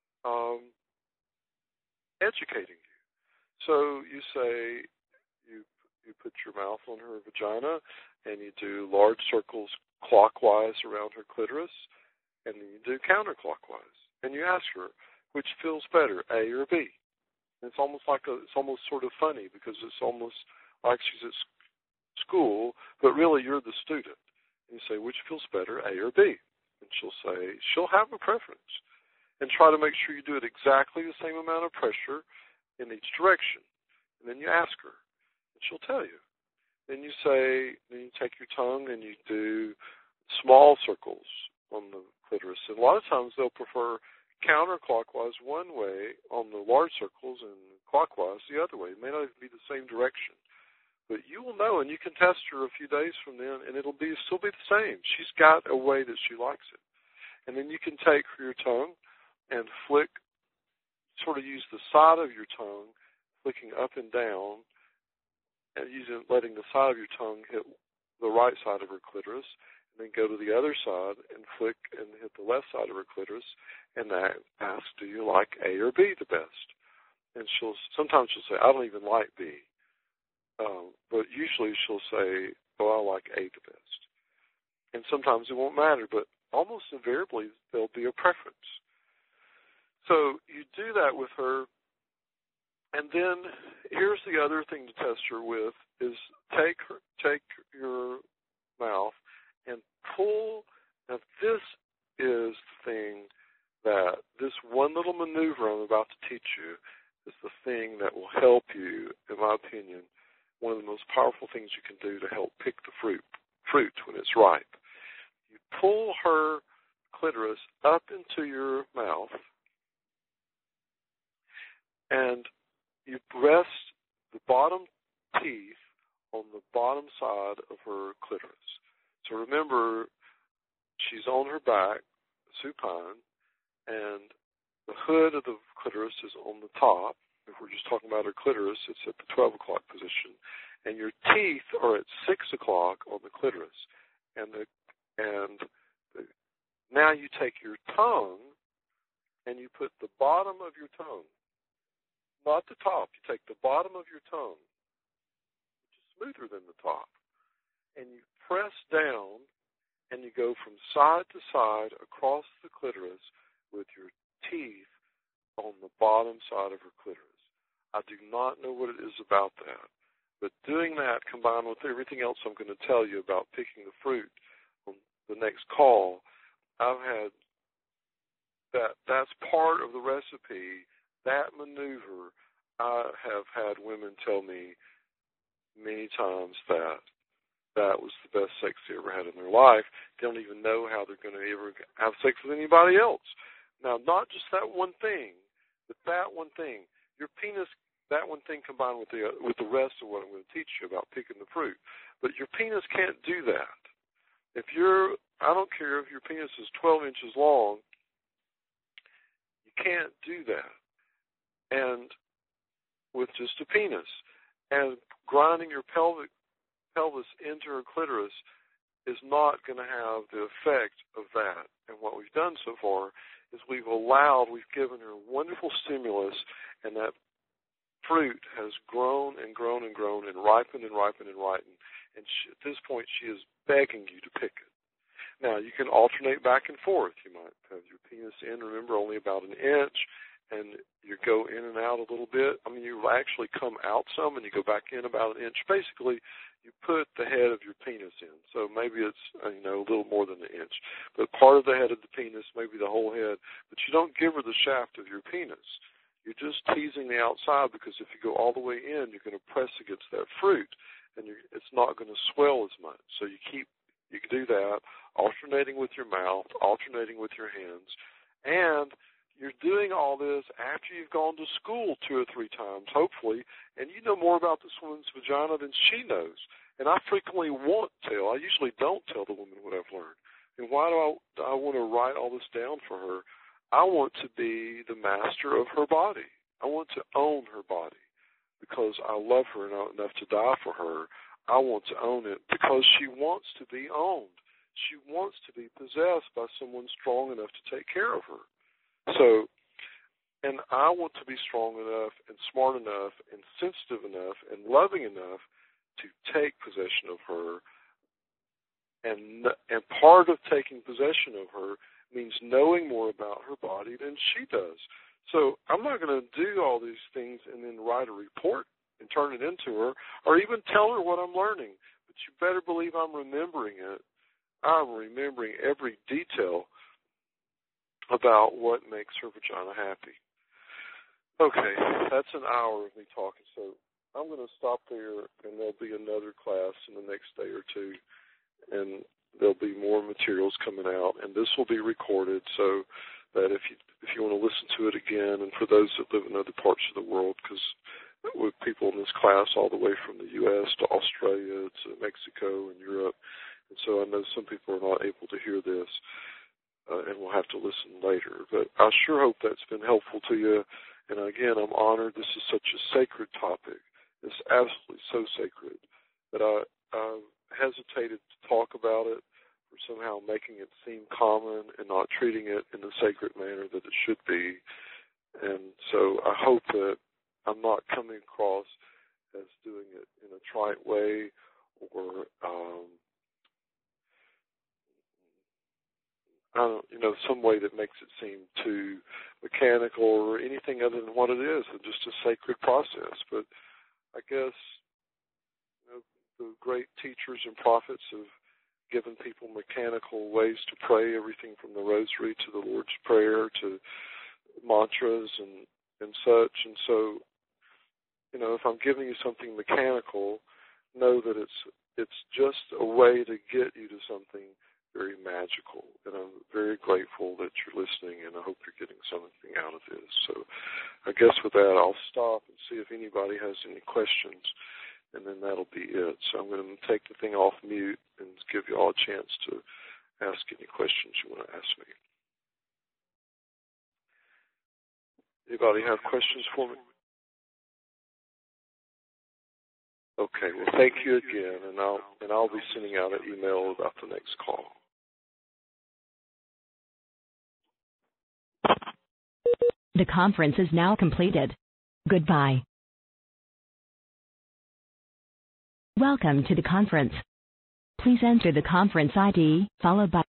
educating you. So you say, you put your mouth on her vagina, and you do large circles clockwise around her clitoris, and then you do counterclockwise. And you ask her, which feels better, A or B? It's almost sort of funny because it's almost like she's at school, but really you're the student. And you say, which feels better, A or B? And she'll have a preference. And try to make sure you do it exactly the same amount of pressure in each direction. And then you ask her, and she'll tell you. Then you take your tongue and you do small circles on the clitoris. And a lot of times they'll prefer counterclockwise one way on the large circles and clockwise the other way. It may not even be the same direction. But you will know, and you can test her a few days from then, and it'll still be the same. She's got a way that she likes it. And then you can take your tongue and flick, sort of use the side of your tongue, flicking up and down, and letting the side of your tongue hit the right side of her clitoris, and then go to the other side and flick and hit the left side of her clitoris, and ask, do you like A or B the best? And sometimes she'll say, I don't even like B. But usually she'll say, I like A the best. And sometimes it won't matter, but almost invariably there'll be a preference. So you do that with her, and then here's the other thing to test her with is take your mouth and pull. Now this is the thing that this one little maneuver I'm about to teach you is the thing that will help you, in my opinion, one of the most powerful things you can do to help pick the fruit when it's ripe. You pull her clitoris up into your mouth, and you rest the bottom teeth on the bottom side of her clitoris. So remember, she's on her back, supine, and the hood of the clitoris is on the top. If we're just talking about her clitoris, it's at the 12 o'clock position. And your teeth are at 6 o'clock on the clitoris. Now you take your tongue and you put the bottom of your tongue, not the top. You take the bottom of your tongue, which is smoother than the top, and you press down and you go from side to side across the clitoris with your teeth on the bottom side of her clitoris. I do not know what it is about that, but doing that combined with everything else I'm going to tell you about picking the fruit on the next call, I've had that's part of the recipe. That maneuver, I have had women tell me many times that was the best sex they ever had in their life. They don't even know how they're going to ever have sex with anybody else. Now, not just that one thing, but that one thing. Your penis, that one thing combined with the rest of what I'm going to teach you about picking the fruit. But your penis can't do that. I don't care if your penis is 12 inches long, you can't do that. And with just a penis. And grinding your pelvis into her clitoris is not going to have the effect of that. And what we've done so far is we've given her wonderful stimulus, and that fruit has grown and grown and grown and ripened and ripened and ripened. And at this point, she is begging you to pick it. Now, you can alternate back and forth. You might have your penis in, remember, only about an inch, and you go in and out a little bit. I mean, you actually come out some, and you go back in about an inch. Basically, you put the head of your penis in. So maybe it's, a little more than an inch. But part of the head of the penis, maybe the whole head. But you don't give her the shaft of your penis. You're just teasing the outside, because if you go all the way in, you're going to press against that fruit, and it's not going to swell as much. So you can do that, alternating with your mouth, alternating with your hands, and you're doing all this after you've gone to school 2 or 3 times, hopefully, and you know more about this woman's vagina than she knows. And I frequently won't tell. I usually don't tell the woman what I've learned. And why do I want to write all this down for her? I want to be the master of her body. I want to own her body because I love her enough to die for her. I want to own it because she wants to be owned. She wants to be possessed by someone strong enough to take care of her. So, and I want to be strong enough and smart enough and sensitive enough and loving enough to take possession of her. And part of taking possession of her means knowing more about her body than she does. So I'm not going to do all these things and then write a report and turn it into her or even tell her what I'm learning. But you better believe I'm remembering it. I'm remembering every detail about what makes her vagina happy. Okay, that's an hour of me talking, so I'm going to stop there, and there'll be another class in the next day or two, and there'll be more materials coming out, and this will be recorded so that if you want to listen to it again, and for those that live in other parts of the world, because with people in this class all the way from the U.S. to Australia to Mexico and Europe, and so I know some people are not able to hear this, and will have to listen later. But I sure hope that's been helpful to you. And again, I'm honored. This is such a sacred topic. It's absolutely so sacred that I hesitated to talk about it for somehow making it seem common and not treating it in the sacred manner that it should be. And so I hope that I'm not coming across as doing it in a trite way or some way that makes it seem too mechanical or anything other than what it is, and just a sacred process. But I guess the great teachers and prophets have given people mechanical ways to pray, everything from the rosary to the Lord's Prayer to mantras and such. And so, if I'm giving you something mechanical, know that it's just a way to get you to something very magical, and I'm very grateful that you're listening, and I hope you're getting something out of this. So I guess with that, I'll stop and see if anybody has any questions, and then that'll be it. So I'm going to take the thing off mute and give you all a chance to ask any questions you want to ask me. Anybody have questions for me? Okay, well, thank you again, and I'll be sending out an email about the next call. The conference is now completed. Goodbye. Welcome to the conference. Please enter the conference ID followed by